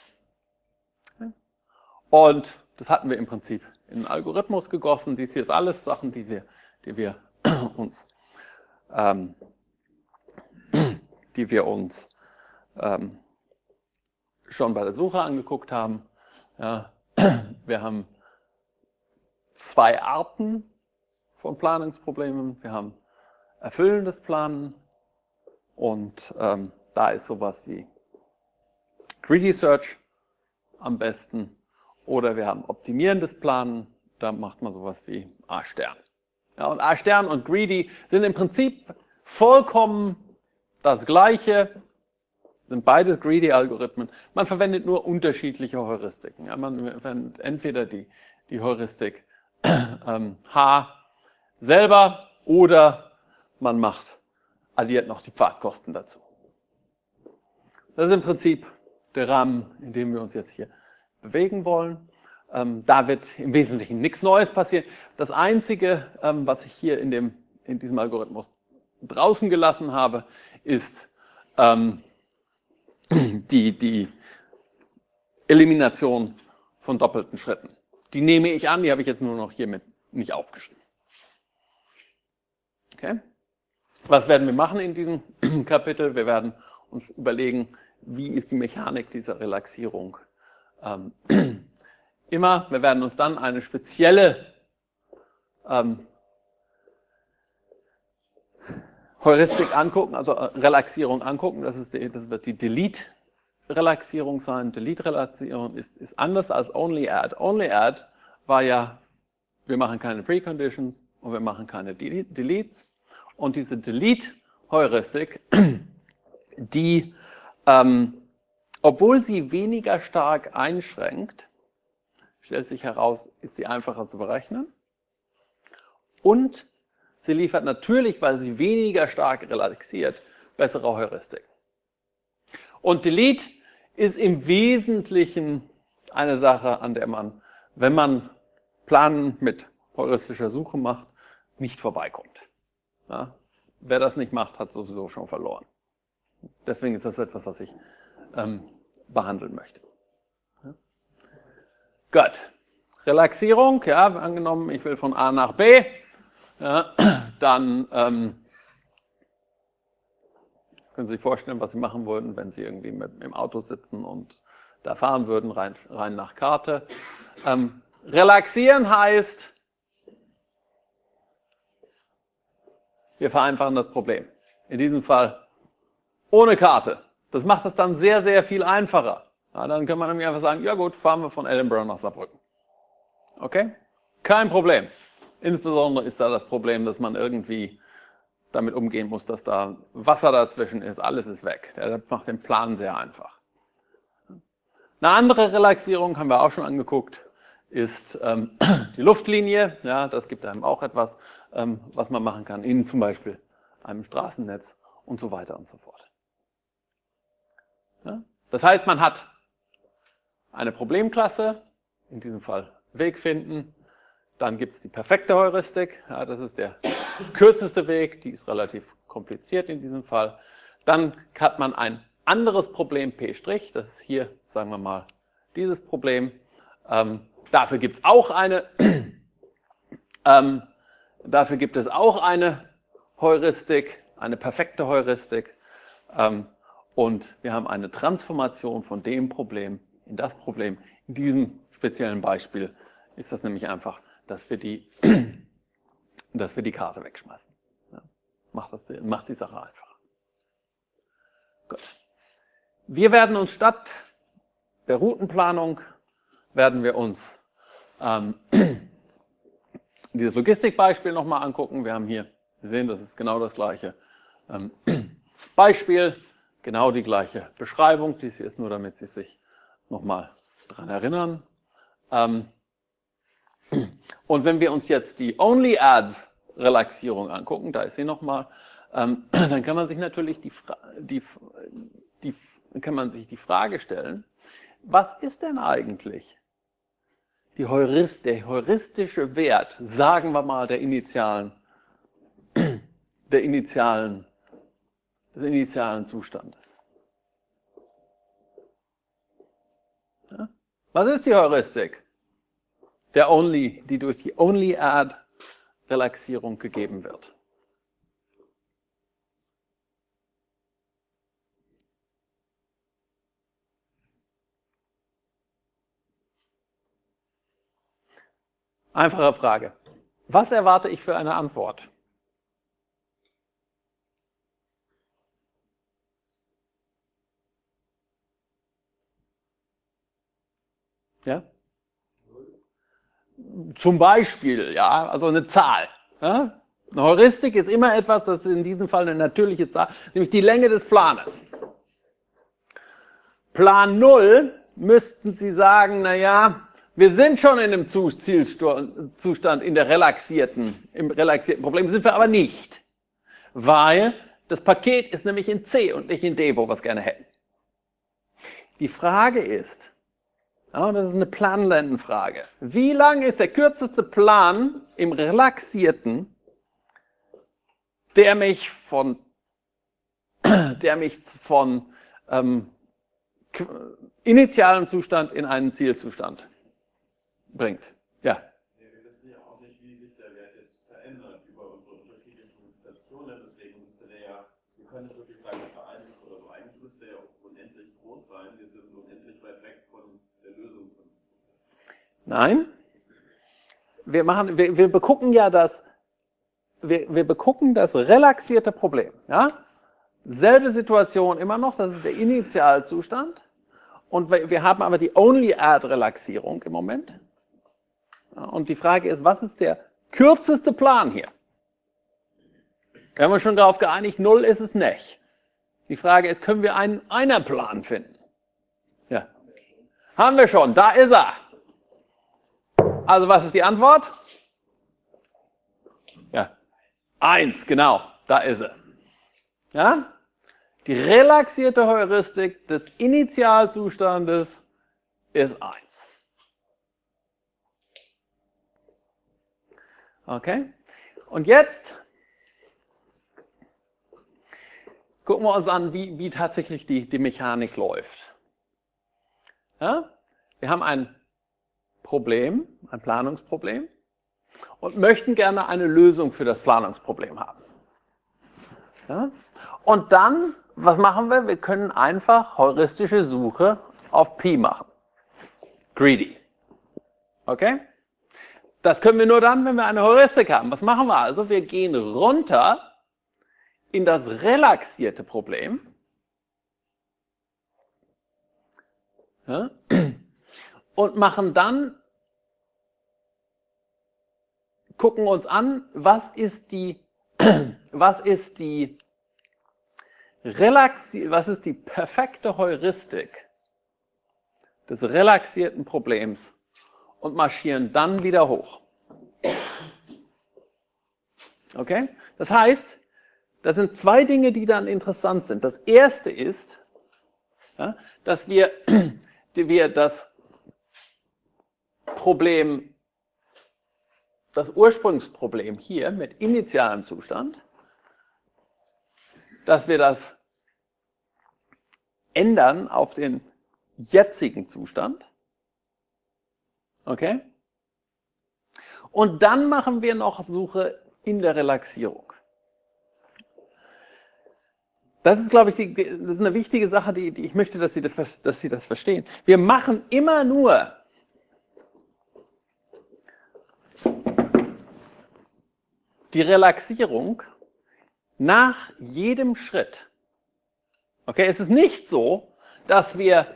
Und das hatten wir im Prinzip in einen Algorithmus gegossen. Dies hier ist alles Sachen, die wir, die wir uns, ähm, die wir uns ähm, schon bei der Suche angeguckt haben. Ja, wir haben zwei Arten von Planungsproblemen. Wir haben erfüllendes Planen, und ähm, da ist sowas wie Greedy Search am besten. Oder wir haben optimierendes Planen, da macht man sowas wie A-Stern. Ja, und A-Stern und Greedy sind im Prinzip vollkommen das Gleiche, sind beides Greedy-Algorithmen. Man verwendet nur unterschiedliche Heuristiken. Ja, man verwendet entweder die, die Heuristik ähm, H selber, oder man macht, addiert noch die Pfadkosten dazu. Das ist im Prinzip der Rahmen, in dem wir uns jetzt hier bewegen wollen. Ähm, da wird im Wesentlichen nichts Neues passieren. Das Einzige, ähm, was ich hier in, dem, in diesem Algorithmus draußen gelassen habe, ist ähm, die, die Elimination von doppelten Schritten. Die nehme ich an, die habe ich jetzt nur noch hiermit nicht aufgeschrieben. Okay? Was werden wir machen in diesem Kapitel? Wir werden uns überlegen, wie ist die Mechanik dieser Relaxierung. Ähm, immer, wir werden uns dann eine spezielle ähm, Heuristik angucken, also Relaxierung angucken. Das, ist die, das wird die Delete-Relaxierung sein. Delete-Relaxierung ist, ist anders als Only-Add. Only-Add war ja, wir machen keine Preconditions und wir machen keine Deletes. Und diese Delete-Heuristik, die, ähm, obwohl sie weniger stark einschränkt, stellt sich heraus, ist sie einfacher zu berechnen. Und sie liefert natürlich, weil sie weniger stark relaxiert, bessere Heuristik. Und Delete ist im Wesentlichen eine Sache, an der man, wenn man Planen mit heuristischer Suche macht, nicht vorbeikommt. Ja? Wer das nicht macht, hat sowieso schon verloren. Deswegen ist das etwas, was ich ähm, behandeln möchte. Ja? Gut. Relaxierung, ja, angenommen, ich will von A nach B. Ja, dann ähm, können Sie sich vorstellen, was Sie machen würden, wenn Sie irgendwie mit, im Auto sitzen und da fahren würden, rein, rein nach Karte. Ähm, relaxieren heißt, wir vereinfachen das Problem. In diesem Fall ohne Karte. Das macht es dann sehr, sehr viel einfacher. Ja, dann kann man nämlich einfach sagen, ja gut, fahren wir von Edinburgh nach Saarbrücken. Okay? Kein Problem. Insbesondere ist da das Problem, dass man irgendwie damit umgehen muss, dass da Wasser dazwischen ist, alles ist weg. Das macht den Plan sehr einfach. Eine andere Relaxierung, haben wir auch schon angeguckt, ist ähm, die Luftlinie. Ja, das gibt einem auch etwas, ähm, was man machen kann, in zum Beispiel einem Straßennetz und so weiter und so fort. Ja? Das heißt, man hat eine Problemklasse, in diesem Fall Weg finden. Dann gibt es die perfekte Heuristik, ja, das ist der kürzeste Weg, die ist relativ kompliziert in diesem Fall. Dann hat man ein anderes Problem P', das ist hier, sagen wir mal, dieses Problem. Ähm, dafür gibt es auch eine, ähm, dafür gibt es auch eine Heuristik, eine perfekte Heuristik. Ähm, und wir haben eine Transformation von dem Problem in das Problem. In diesem speziellen Beispiel ist das nämlich einfach, dass wir die, dass wir die Karte wegschmeißen. Ja, macht, das, macht die Sache einfach. Gut. Wir werden uns statt der Routenplanung, werden wir uns ähm, dieses Logistikbeispiel nochmal angucken. Wir haben hier, wir sehen, das ist genau das gleiche ähm, Beispiel, genau die gleiche Beschreibung. Dies hier ist nur, damit Sie sich nochmal daran erinnern. Ähm, Und wenn wir uns jetzt die Only-Adds-Relaxierung angucken, da ist sie nochmal, ähm, dann kann man sich natürlich die, die, die, kann man sich die Frage stellen, was ist denn eigentlich die Heurist, der heuristische Wert, sagen wir mal, der initialen, der initialen, des initialen Zustandes? Ja? Was ist die Heuristik? Der Only, die durch die Only-Add-Relaxierung gegeben wird. Einfache Frage. Was erwarte ich für eine Antwort? Ja? Zum Beispiel, ja, also eine Zahl. Ja? Eine Heuristik ist immer etwas, das ist in diesem Fall eine natürliche Zahl, nämlich die Länge des Planes. Plan null müssten Sie sagen, naja, wir sind schon in einem Zielzustand in der relaxierten, im relaxierten Problem, sind wir aber nicht. Weil das Paket ist nämlich in C und nicht in D, wo wir es gerne hätten. Die Frage ist, Ja, das ist eine Planlendenfrage. Wie lang ist der kürzeste Plan im relaxierten, der mich von, der mich von ähm, initialem Zustand in einen Zielzustand bringt? Ja. Wir wissen ja auch nicht, wie sich der Wert jetzt verändert über unsere unterschiedlichen Stationen. Deswegen müsste der ja, wir können nicht wirklich sagen, dass er eins ist oder so. Eigentlich müsste er ja unendlich groß sein. Wir sind unendlich weit weg von der Lösung. Nein. Wir, machen, wir, wir begucken ja das, wir, wir begucken das relaxierte Problem. Ja? Selbe Situation immer noch, das ist der Initialzustand. Und wir haben aber die Only-Add-Relaxierung im Moment. Und die Frage ist, was ist der kürzeste Plan hier? Wir haben uns schon darauf geeinigt, null ist es nicht. Die Frage ist, können wir einen Einer-Plan finden? Ja. Haben wir schon, da ist er. Also was ist die Antwort? Ja, eins, genau, da ist er. Ja? Die relaxierte Heuristik des Initialzustandes ist eins. Okay? Und jetzt gucken wir uns an, wie, wie tatsächlich die, die Mechanik läuft. Ja? Wir haben ein Problem, ein Planungsproblem und möchten gerne eine Lösung für das Planungsproblem haben. Ja? Und dann, was machen wir? Wir können einfach heuristische Suche auf Pi machen. Greedy. Okay? Das können wir nur dann, wenn wir eine Heuristik haben. Was machen wir also? Wir gehen runter in das relaxierte Problem. Ja? Und machen dann, gucken uns an, was ist die, was ist die Relaxi- was ist die perfekte Heuristik des relaxierten Problems und marschieren dann wieder hoch. Okay? Das heißt, das sind zwei Dinge, die dann interessant sind. Das erste ist, ja, dass wir, die wir das Problem, das Ursprungsproblem hier mit initialem Zustand, dass wir das ändern auf den jetzigen Zustand. Okay? Und dann machen wir noch Suche in der Relaxierung. Das ist, glaube ich, die, das ist eine wichtige Sache, die, die ich möchte, dass Sie das, dass Sie das verstehen. Wir machen immer nur die Relaxierung nach jedem Schritt. Okay, es ist nicht so, dass wir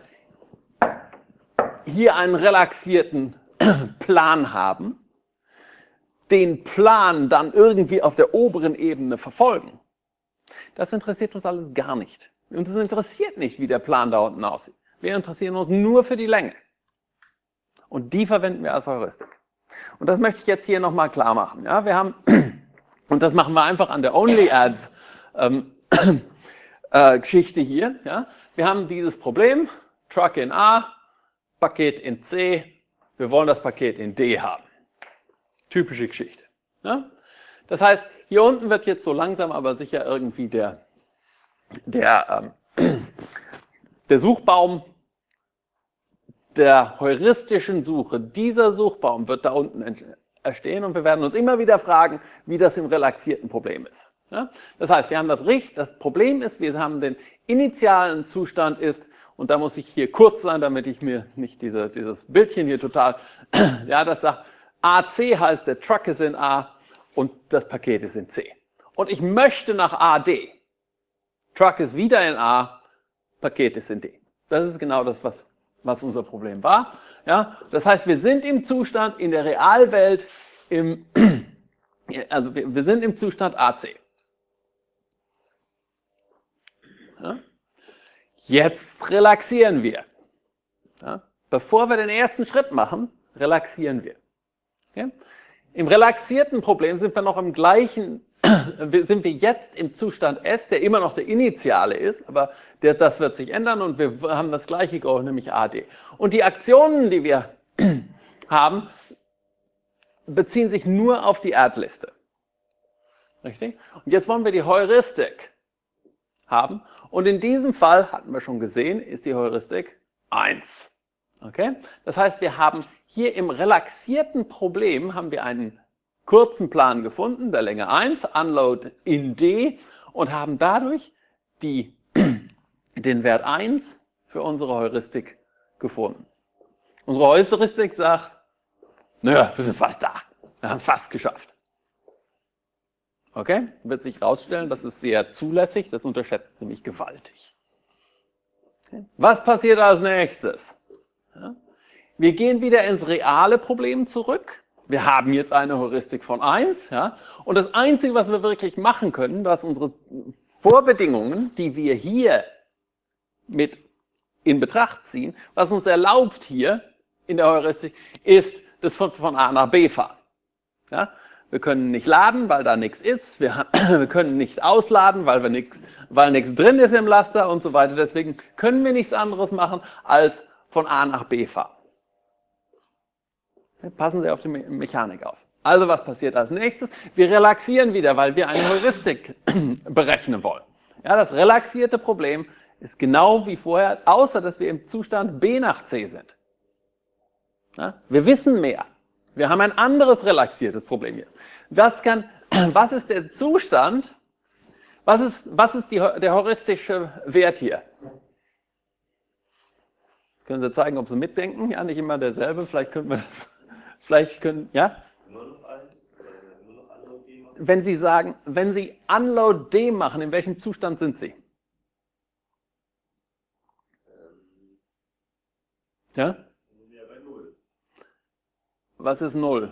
hier einen relaxierten Plan haben, den Plan dann irgendwie auf der oberen Ebene verfolgen. Das interessiert uns alles gar nicht. Uns interessiert nicht, wie der Plan da unten aussieht. Wir interessieren uns nur für die Länge. Und die verwenden wir als Heuristik. Und das möchte ich jetzt hier nochmal klar machen. Ja, wir haben, und das machen wir einfach an der Only-Adds ähm, äh, Geschichte hier. Ja. Wir haben dieses Problem, Truck in A, Paket in C, wir wollen das Paket in D haben. Typische Geschichte. Ja. Das heißt, hier unten wird jetzt so langsam aber sicher irgendwie der, der, ähm, der Suchbaum der heuristischen Suche, dieser Suchbaum wird da unten entstehen und wir werden uns immer wieder fragen, wie das im relaxierten Problem ist. Ja? Das heißt, wir haben das Richt, das Problem ist, wir haben den initialen Zustand ist, und da muss ich hier kurz sein, damit ich mir nicht diese, dieses Bildchen hier total, ja, das sagt, A C heißt, der Truck ist in A und das Paket ist in C. Und ich möchte nach A D. Truck ist wieder in A, Paket ist in D. Das ist genau das, was, was unser Problem war. Ja? Das heißt, wir sind im Zustand in der Realwelt, im, also wir, wir sind im Zustand A C. Ja? Jetzt relaxieren wir. Ja? Bevor wir den ersten Schritt machen, relaxieren wir. Okay? Im relaxierten Problem sind wir noch im gleichen, sind wir jetzt im Zustand S, der immer noch der Initiale ist, aber der, das wird sich ändern und wir haben das gleiche Goal, nämlich A D. Und die Aktionen, die wir haben, beziehen sich nur auf die Erdliste. Richtig? Und jetzt wollen wir die Heuristik haben. Und in diesem Fall, hatten wir schon gesehen, ist die Heuristik eins. Okay? Das heißt, wir haben hier im relaxierten Problem haben wir einen kurzen Plan gefunden, der Länge eins, Unload in D, und haben dadurch die, den Wert eins für unsere Heuristik gefunden. Unsere Heuristik sagt, naja, wir sind fast da. Wir haben es fast geschafft. Okay? Wird sich herausstellen, das ist sehr zulässig, das unterschätzt nämlich gewaltig. Okay. Was passiert als nächstes? Ja. Wir gehen wieder ins reale Problem zurück. Wir haben jetzt eine Heuristik von eins. Ja, und das Einzige, was wir wirklich machen können, dass unsere Vorbedingungen, die wir hier mit in Betracht ziehen, was uns erlaubt hier in der Heuristik, ist das von, von A nach B fahren. Ja, wir können nicht laden, weil da nichts ist. Wir, wir können nicht ausladen, weil, wir nix, weil nichts drin ist im Laster und so weiter. Deswegen können wir nichts anderes machen, als von A nach B fahren. Passen Sie auf die Me- Mechanik auf. Also was passiert als nächstes? Wir relaxieren wieder, weil wir eine Heuristik berechnen wollen. Ja, das relaxierte Problem ist genau wie vorher, außer dass wir im Zustand B nach C sind. Ja, wir wissen mehr. Wir haben ein anderes relaxiertes Problem jetzt. Was, kann, was ist der Zustand? Was ist, was ist die, der heuristische Wert hier? Können Sie zeigen, ob Sie mitdenken? Ja, nicht immer derselbe. Vielleicht könnten wir das. Vielleicht können, ja? Wenn Sie sagen, wenn Sie Unload D machen, in welchem Zustand sind Sie? Ja? Was ist null?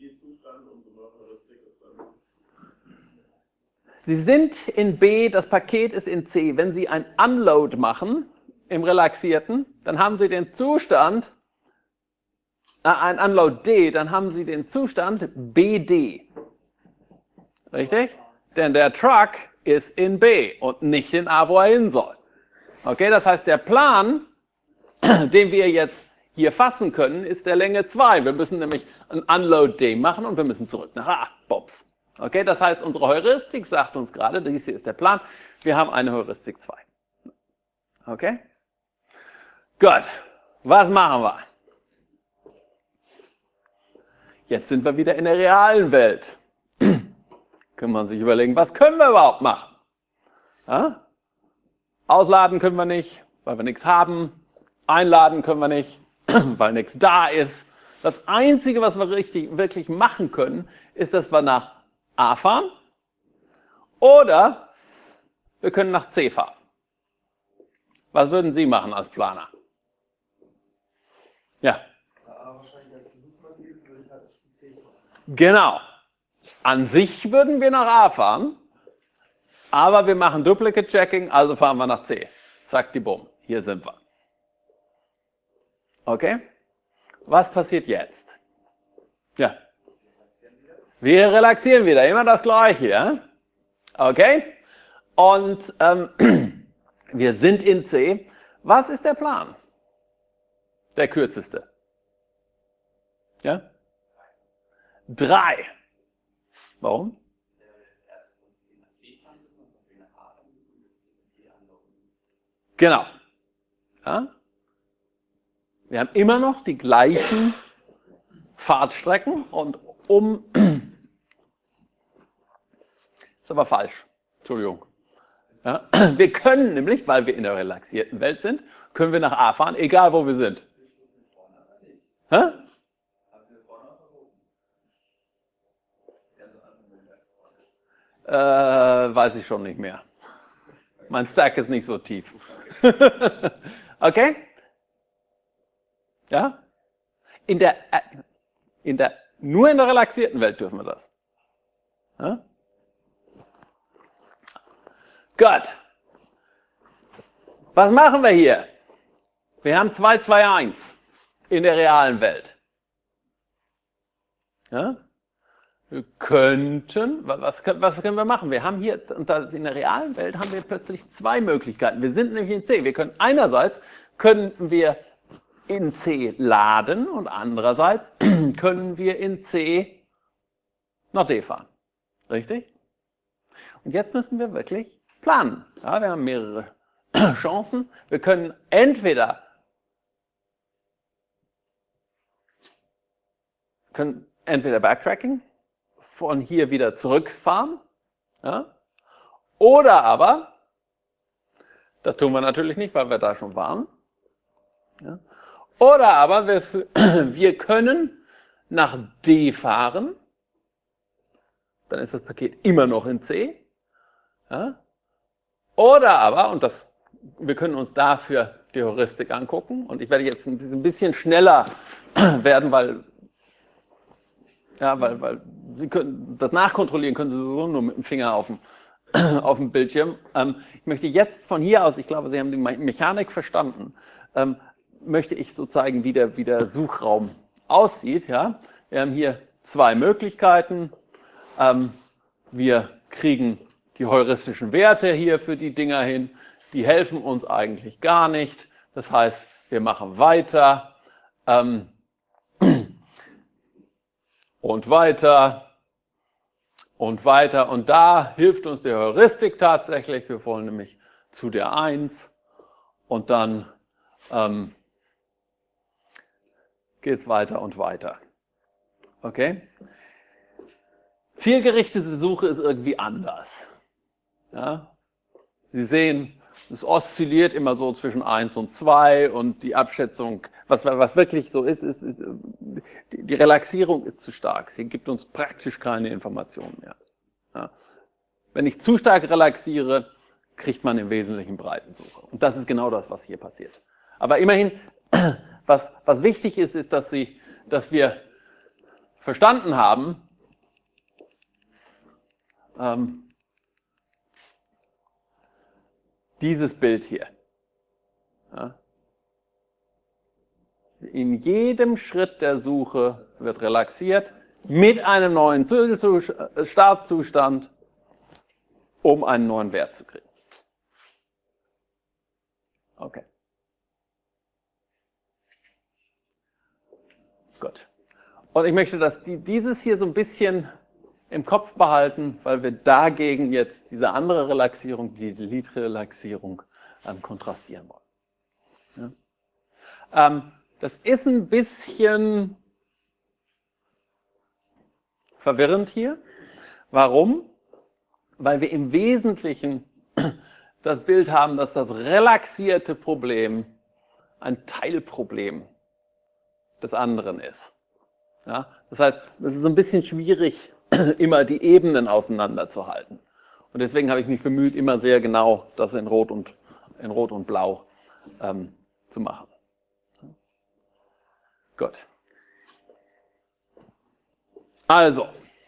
Sie sind in B, das Paket ist in C. Wenn Sie ein Unload machen, im Relaxierten, dann haben Sie den Zustand, äh, ein Unload D, dann haben Sie den Zustand B D. Richtig? Denn der Truck ist in B und nicht in A, wo er hin soll. Okay, das heißt, der Plan, den wir jetzt hier fassen können, ist der Länge zwei. Wir müssen nämlich ein Unload D machen und wir müssen zurück nach A. Bops. Okay, das heißt, unsere Heuristik sagt uns gerade, dies hier ist der Plan, wir haben eine Heuristik zwei. Okay? Gut, was machen wir? Jetzt sind wir wieder in der realen Welt. Können wir sich überlegen, was können wir überhaupt machen? Ja? Ausladen können wir nicht, weil wir nichts haben. Einladen können wir nicht, weil nichts da ist. Das Einzige, was wir richtig, wirklich machen können, ist, dass wir nach A fahren oder wir können nach C fahren. Was würden Sie machen als Planer? Ja. Genau. An sich würden wir nach A fahren, aber wir machen Duplicate Checking, also fahren wir nach C. Zack, die Bumm. Hier sind wir. Okay? Was passiert jetzt? Ja. Wir relaxieren wieder, immer das Gleiche. Ja? Okay? Und ähm, wir sind in C. Was ist der Plan? Der kürzeste. Ja? Drei. Warum? Genau. Ja? Wir haben immer noch die gleichen Fahrtstrecken und um... ist aber falsch. Entschuldigung. Ja? Wir können nämlich, weil wir in der relaxierten Welt sind, können wir nach A fahren, egal wo wir sind. Hä? Äh, weiß ich schon nicht mehr. Mein Stack ist nicht so tief. Okay? Ja? In der, in der, nur in der relaxierten Welt dürfen wir das. Ja? Gut. Was machen wir hier? Wir haben zwei, zwei, eins in der realen Welt. Ja? wir könnten, was, was können wir machen? Wir haben hier, in der realen Welt haben wir plötzlich zwei Möglichkeiten. Wir sind nämlich in C. Wir können einerseits, könnten wir in C laden und andererseits können wir in C nach D fahren. Richtig? Und jetzt müssen wir wirklich planen. Ja, wir haben mehrere Chancen. Wir können entweder können entweder Backtracking, von hier wieder zurückfahren, ja, oder aber, das tun wir natürlich nicht, weil wir da schon waren, ja, oder aber wir, wir können nach D fahren, dann ist das Paket immer noch in C, ja, oder aber, und das, wir können uns dafür die Heuristik angucken, und ich werde jetzt ein bisschen schneller werden, weil Ja, weil, weil Sie können das nachkontrollieren, können Sie sowieso nur mit dem Finger auf dem, auf dem Bildschirm. Ähm, ich möchte jetzt von hier aus, ich glaube, Sie haben die Mechanik verstanden, ähm, möchte ich so zeigen, wie der, wie der Suchraum aussieht. Ja? Wir haben hier zwei Möglichkeiten. Ähm, wir kriegen die heuristischen Werte hier für die Dinger hin. Die helfen uns eigentlich gar nicht. Das heißt, wir machen weiter. Ähm, Und weiter und weiter. Und da hilft uns die Heuristik tatsächlich. Wir wollen nämlich zu der eins und dann ähm, geht es weiter und weiter. Okay? Zielgerichtete Suche ist irgendwie anders. Ja? Sie sehen, es oszilliert immer so zwischen eins und zwei und die Abschätzung, was, was wirklich so ist, ist, ist die, die Relaxierung ist zu stark. Sie gibt uns praktisch keine Informationen mehr. Ja. Wenn ich zu stark relaxiere, kriegt man im Wesentlichen Breitensuche. Und das ist genau das, was hier passiert. Aber immerhin, was, was wichtig ist, ist, dass, Sie, dass wir verstanden haben, ähm, dieses Bild hier. Ja. In jedem Schritt der Suche wird relaxiert mit einem neuen Startzustand, um einen neuen Wert zu kriegen. Okay. Gut. Und ich möchte, dass die, dieses hier so ein bisschen im Kopf behalten, weil wir dagegen jetzt diese andere Relaxierung, die Delete-Relaxierung, ähm, kontrastieren wollen. Ja. Ähm, das ist ein bisschen verwirrend hier. Warum? Weil wir im Wesentlichen das Bild haben, dass das relaxierte Problem ein Teilproblem des anderen ist. Ja. Das heißt, es ist ein bisschen schwierig, immer die Ebenen auseinanderzuhalten. Und deswegen habe ich mich bemüht, immer sehr genau das in Rot und, in Rot und Blau ähm, zu machen. Gut. Also,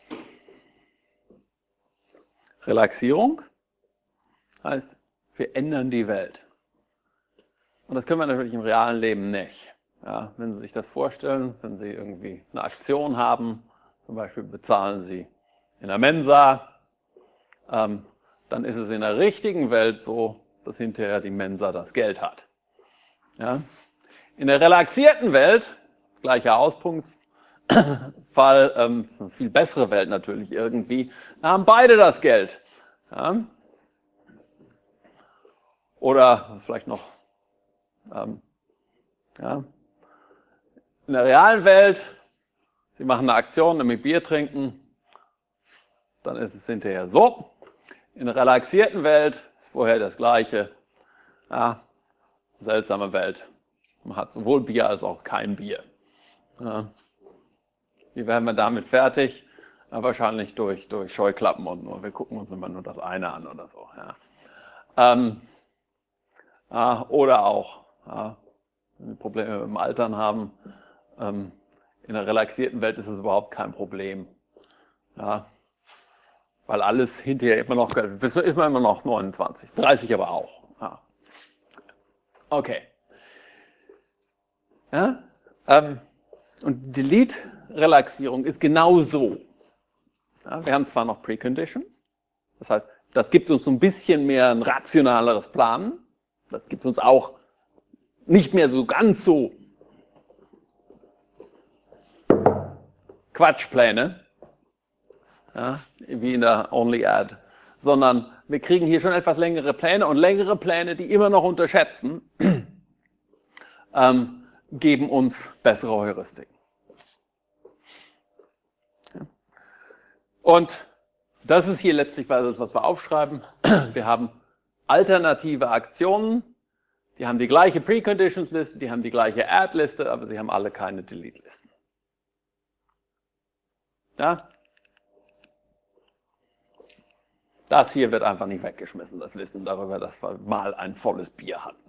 Relaxierung heißt, wir ändern die Welt. Und das können wir natürlich im realen Leben nicht. Ja, wenn Sie sich das vorstellen, wenn Sie irgendwie eine Aktion haben, zum Beispiel bezahlen Sie in der Mensa, ähm, dann ist es in der richtigen Welt so, dass hinterher die Mensa das Geld hat. Ja? In der relaxierten Welt, gleicher Auskunftsfall, ähm, das ist eine viel bessere Welt natürlich irgendwie, da haben beide das Geld. Ja? Oder, was vielleicht noch, ähm, ja, in der realen Welt, Sie machen eine Aktion, nämlich Bier trinken, dann ist es hinterher so. In der relaxierten Welt ist vorher das Gleiche. Ja, seltsame Welt. Man hat sowohl Bier als auch kein Bier. Ja. Wie werden wir damit fertig? Ja, wahrscheinlich durch, durch Scheuklappen und nur. Wir gucken uns immer nur das eine an oder so. Ja. Ähm, ja, oder auch, ja, wenn wir Probleme mit dem Altern haben, ähm, in der relaxierten Welt ist es überhaupt kein Problem. Ja, weil alles hinterher immer noch, ist immer noch neunundzwanzig, dreißig aber auch. Ja. Okay. Ja, ähm, und Delete-Relaxierung ist genau so. Ja, wir haben zwar noch Preconditions, das heißt, das gibt uns so ein bisschen mehr ein rationaleres Planen. Das gibt uns auch nicht mehr so ganz so Quatschpläne, ja, wie in der Only-Add, sondern wir kriegen hier schon etwas längere Pläne und längere Pläne, die immer noch unterschätzen, ähm, geben uns bessere Heuristiken. Ja. Und das ist hier letztlich das, was wir aufschreiben. Wir haben alternative Aktionen, die haben die gleiche Preconditions-Liste, die haben die gleiche Add-Liste, aber sie haben alle keine Delete-Listen. Ja? Das hier wird einfach nicht weggeschmissen, das Wissen darüber, dass wir mal ein volles Bier hatten.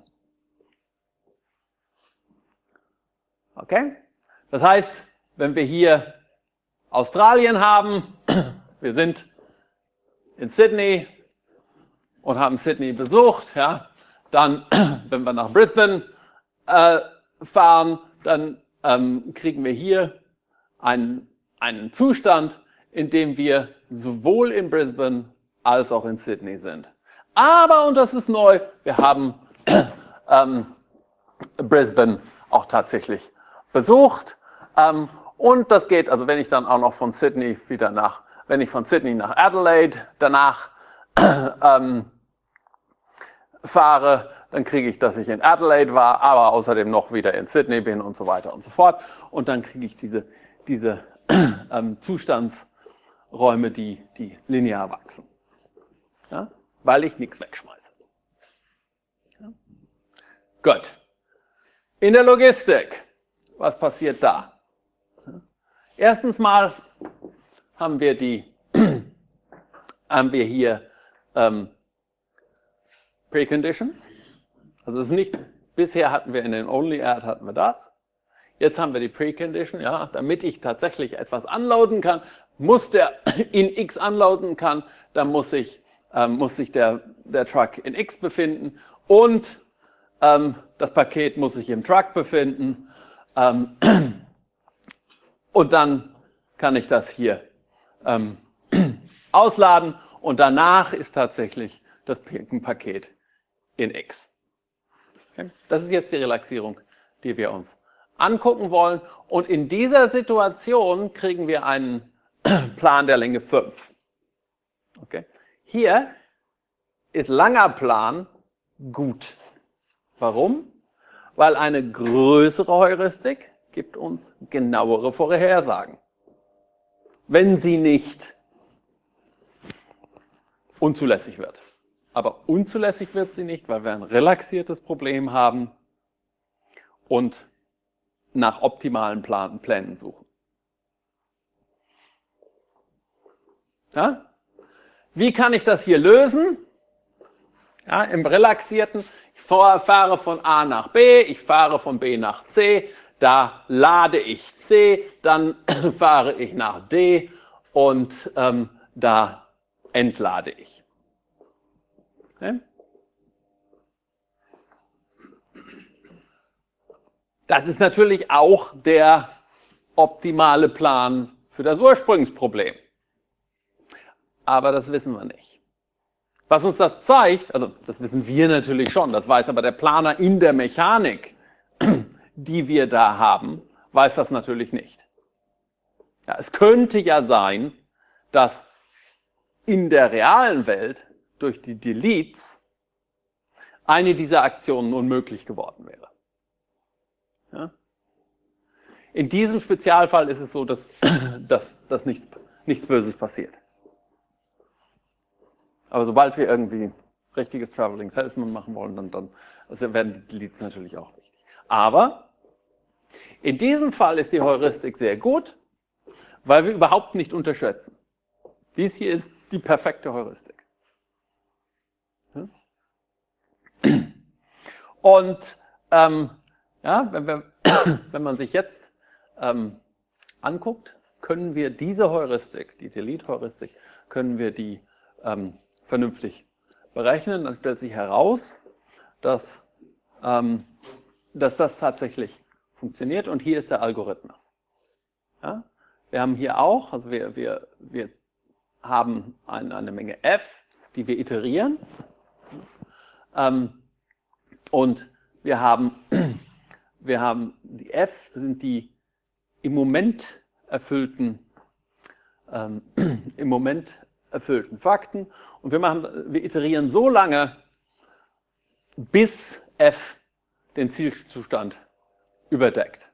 Okay? Das heißt, wenn wir hier Australien haben, wir sind in Sydney und haben Sydney besucht, ja, dann, wenn wir nach Brisbane äh, fahren, dann ähm, kriegen wir hier einen, einen Zustand, in dem wir sowohl in Brisbane als auch in Sydney sind. Aber, und das ist neu, wir haben ähm, Brisbane auch tatsächlich besucht. Ähm, und das geht, also wenn ich dann auch noch von Sydney wieder nach, wenn ich von Sydney nach Adelaide danach ähm, fahre, dann kriege ich, dass ich in Adelaide war, aber außerdem noch wieder in Sydney bin und so weiter und so fort. Und dann kriege ich diese, diese ähm, Zustandsräume, die, die linear wachsen. Ja? Weil ich nichts wegschmeiße. Ja? Gut. In der Logistik, was passiert da? Ja? Erstens mal haben wir die, haben wir hier ähm, Preconditions. Also es ist nicht, bisher hatten wir in den Only-Add hatten wir das. Jetzt haben wir die Precondition, ja, damit ich tatsächlich etwas unloaden kann, muss der in X unloaden kann, dann muss ich, ähm, muss sich der, der Truck in X befinden und ähm, das Paket muss sich im Truck befinden ähm, und dann kann ich das hier ähm, ausladen und danach ist tatsächlich das Paket in X. Okay? Das ist jetzt die Relaxierung, die wir uns angucken wollen. Und in dieser Situation kriegen wir einen Plan der Länge fünf. Okay? Hier ist langer Plan gut. Warum? Weil eine größere Heuristik gibt uns genauere Vorhersagen. Wenn sie nicht unzulässig wird. Aber unzulässig wird sie nicht, weil wir ein relaxiertes Problem haben und nach optimalen Plan Plänen suchen. Ja? Wie kann ich das hier lösen? Ja, im relaxierten, ich fahre von A nach B, ich fahre von B nach C, da lade ich C, dann fahre ich nach D und ähm, da entlade ich. Okay? Das ist natürlich auch der optimale Plan für das Ursprungsproblem. Aber das wissen wir nicht. Was uns das zeigt, also das wissen wir natürlich schon, das weiß aber der Planer in der Mechanik, die wir da haben, weiß das natürlich nicht. Ja, es könnte ja sein, dass in der realen Welt durch die Deletes eine dieser Aktionen unmöglich geworden wäre. Ja? In diesem Spezialfall ist es so, dass, dass, dass nichts, nichts Böses passiert. Aber sobald wir irgendwie richtiges Traveling Salesman machen wollen, dann, dann also werden die Deletes natürlich auch wichtig. Aber in diesem Fall ist die Heuristik sehr gut, weil wir überhaupt nicht unterschätzen. Dies hier ist die perfekte Heuristik. Ja? Und ähm, ja, wenn, wir, wenn man sich jetzt ähm, anguckt, können wir diese Heuristik, die Delete-Heuristik, können wir die ähm, vernünftig berechnen. Dann stellt sich heraus, dass, ähm, dass das tatsächlich funktioniert. Und hier ist der Algorithmus. Ja? Wir haben hier auch, also wir, wir, wir haben eine, eine Menge f, die wir iterieren. Ähm, und wir haben, wir haben die f, sind die im Moment erfüllten, ähm, im Moment erfüllten Fakten. Und wir, machen, wir iterieren so lange, bis f den Zielzustand überdeckt.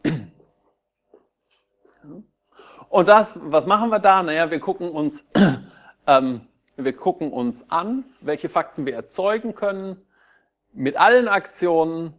Und das, was machen wir da? Naja, wir gucken uns, ähm, wir gucken uns an, welche Fakten wir erzeugen können mit allen Aktionen,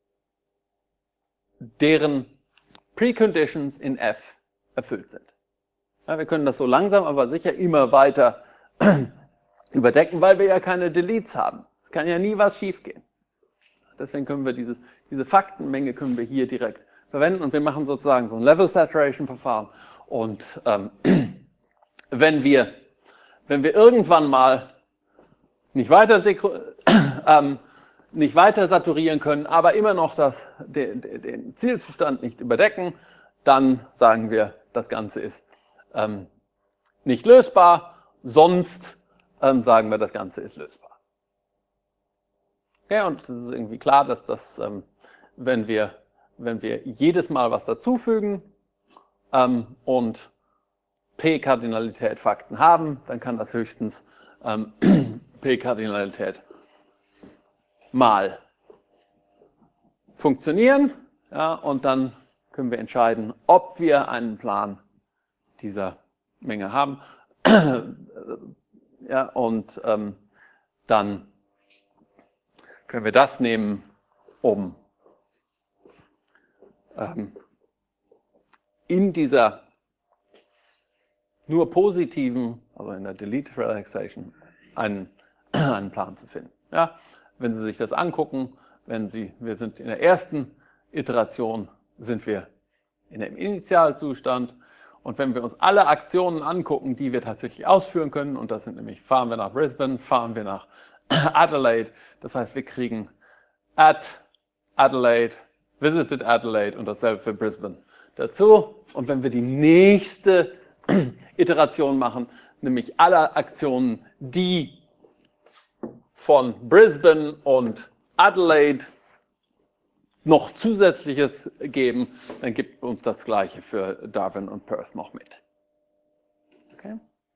deren Preconditions in f erfüllt sind. Ja, wir können das so langsam, aber sicher immer weiter überdecken, weil wir ja keine Deletes haben. Es kann ja nie was schiefgehen. Deswegen können wir dieses, diese Faktenmenge können wir hier direkt verwenden und wir machen sozusagen so ein Level Saturation Verfahren. Und ähm, wenn, wir, wenn wir irgendwann mal nicht weiter, ähm, nicht weiter saturieren können, aber immer noch das, den, den Zielzustand nicht überdecken, dann sagen wir, das Ganze ist ähm, nicht lösbar, sonst ähm, sagen wir, das Ganze ist lösbar. Okay, und es ist irgendwie klar, dass das, ähm, wenn wir, wenn wir jedes Mal was dazufügen, Ähm, und P-Kardinalität Fakten haben, dann kann das höchstens ähm, P-Kardinalität mal funktionieren. Ja, und dann können wir entscheiden, ob wir einen Plan dieser Menge haben. Ja, und ähm, dann können wir das nehmen, um ähm, in dieser nur positiven, also in der Delete Relaxation, einen, einen Plan zu finden. Ja, wenn Sie sich das angucken, wenn Sie, wir sind in der ersten Iteration, sind wir in dem Initialzustand und wenn wir uns alle Aktionen angucken, die wir tatsächlich ausführen können, und das sind nämlich, fahren wir nach Brisbane, fahren wir nach Adelaide, das heißt, wir kriegen at Adelaide, visited Adelaide und dasselbe für Brisbane dazu. Und wenn wir die nächste Iteration machen, nämlich alle Aktionen, die von Brisbane und Adelaide noch Zusätzliches geben, dann gibt uns das Gleiche für Darwin und Perth noch mit. Okay.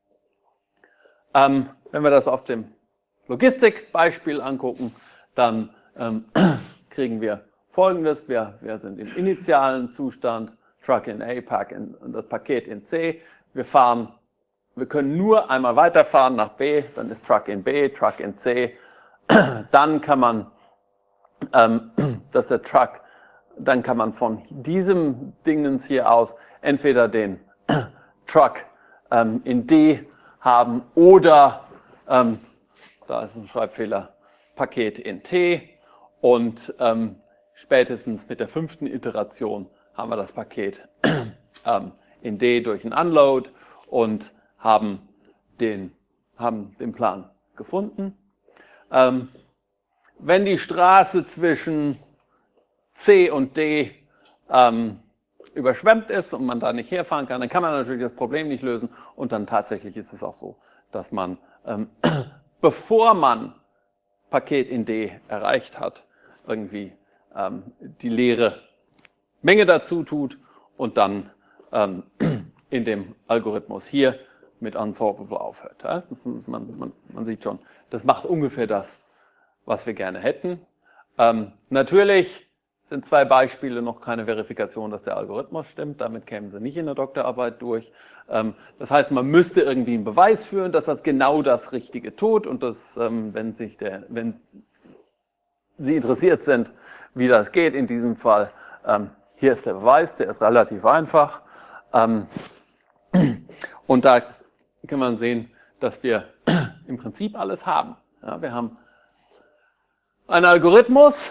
Ähm, wenn wir das auf dem Logistikbeispiel angucken, dann ähm, kriegen wir Folgendes. Wir, wir sind im initialen Zustand, Truck in A, Pack in, das Paket in C. Wir fahren, wir können nur einmal weiterfahren nach B, dann ist Truck in B, Truck in C. Dann kann man, ähm, dass der Truck, dann kann man von diesem Dingens hier aus entweder den Truck ähm, in D haben oder, ähm, da ist ein Schreibfehler, Paket in T und ähm, spätestens mit der fünften Iteration haben wir das Paket ähm, in D durch ein Unload und haben den, haben den Plan gefunden. Ähm, wenn die Straße zwischen C und D ähm, überschwemmt ist und man da nicht herfahren kann, dann kann man natürlich das Problem nicht lösen und dann tatsächlich ist es auch so, dass man, ähm, bevor man Paket in D erreicht hat, irgendwie ähm, die leere Menge dazu tut und dann ähm, in dem Algorithmus hier mit unsolvable aufhört. Ja? Das ist, man, man, man sieht schon, das macht ungefähr das, was wir gerne hätten. Ähm, natürlich sind zwei Beispiele noch keine Verifikation, dass der Algorithmus stimmt. Damit kämen Sie nicht in der Doktorarbeit durch. Ähm, das heißt, man müsste irgendwie einen Beweis führen, dass das genau das Richtige tut und dass, ähm, wenn, sich der, wenn Sie interessiert sind, wie das geht in diesem Fall, ähm, hier ist der Beweis, der ist relativ einfach. Ähm, und da kann man sehen, dass wir im Prinzip alles haben. Ja, wir haben einen Algorithmus,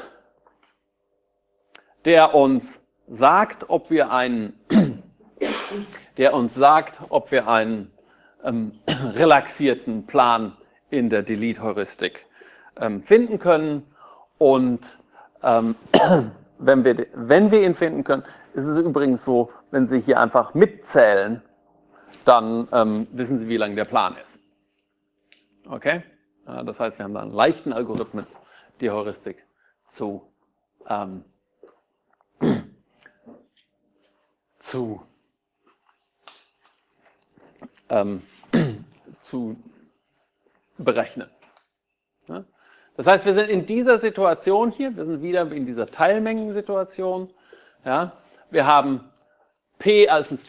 der uns sagt, ob wir einen, der uns sagt, ob wir einen ähm, relaxierten Plan in der Delete-Heuristik ähm, finden können. Und ähm, wenn, wir, wenn wir ihn finden können, ist es übrigens so, wenn Sie hier einfach mitzählen, dann ähm, wissen Sie, wie lang der Plan ist. Okay? Ja, das heißt, wir haben da einen leichten Algorithmus, die Heuristik zu, ähm, zu, ähm, zu berechnen. Ja? Das heißt, wir sind in dieser Situation hier, wir sind wieder in dieser Teilmengensituation. Ja? Wir haben P als ein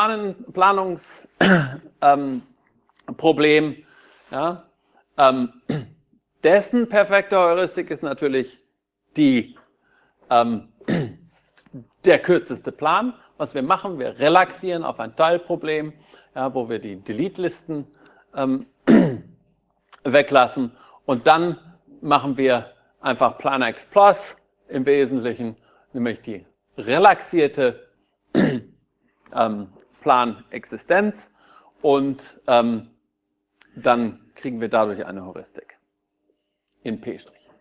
Strips-Planungsproblem. Ähm, ja? ähm, dessen perfekte Heuristik ist natürlich die, ähm, der kürzeste Plan. Was wir machen, wir relaxieren auf ein Teilproblem, ja, wo wir die Delete-Listen ähm, weglassen und dann machen wir einfach Plan X Plus im Wesentlichen, nämlich die relaxierte ähm, Planexistenz und ähm, dann kriegen wir dadurch eine Heuristik in P'.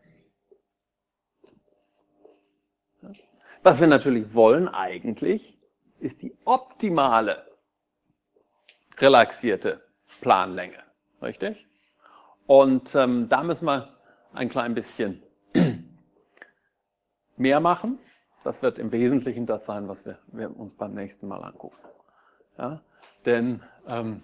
Was wir natürlich wollen eigentlich, ist die optimale relaxierte Planlänge, richtig? Und ähm, da müssen wir ein klein bisschen mehr machen. Das wird im Wesentlichen das sein, was wir, wir uns beim nächsten Mal angucken. Ja? Denn ähm,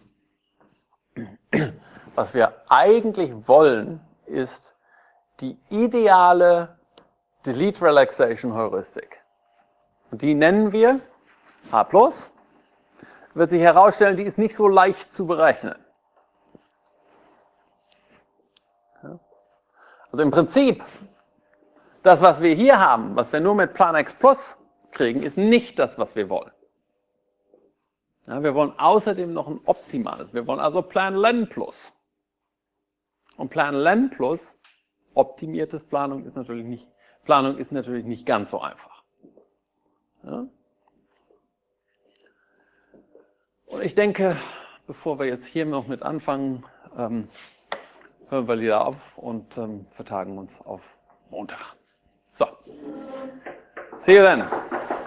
was wir eigentlich wollen, ist die ideale Delete Relaxation Heuristik. Und die nennen wir H plus. Wird sich herausstellen, die ist nicht so leicht zu berechnen. Also im Prinzip, das, was wir hier haben, was wir nur mit Plan X Plus kriegen, ist nicht das, was wir wollen. Ja, wir wollen außerdem noch ein optimales. Wir wollen also Plan Len Plus. Und Plan Len Plus, optimiertes Planung ist natürlich nicht, Planung ist natürlich nicht ganz so einfach. Ja? Und ich denke, bevor wir jetzt hier noch mit anfangen, ähm, hören wir wieder auf und ähm, vertagen uns auf Montag. So, see you then.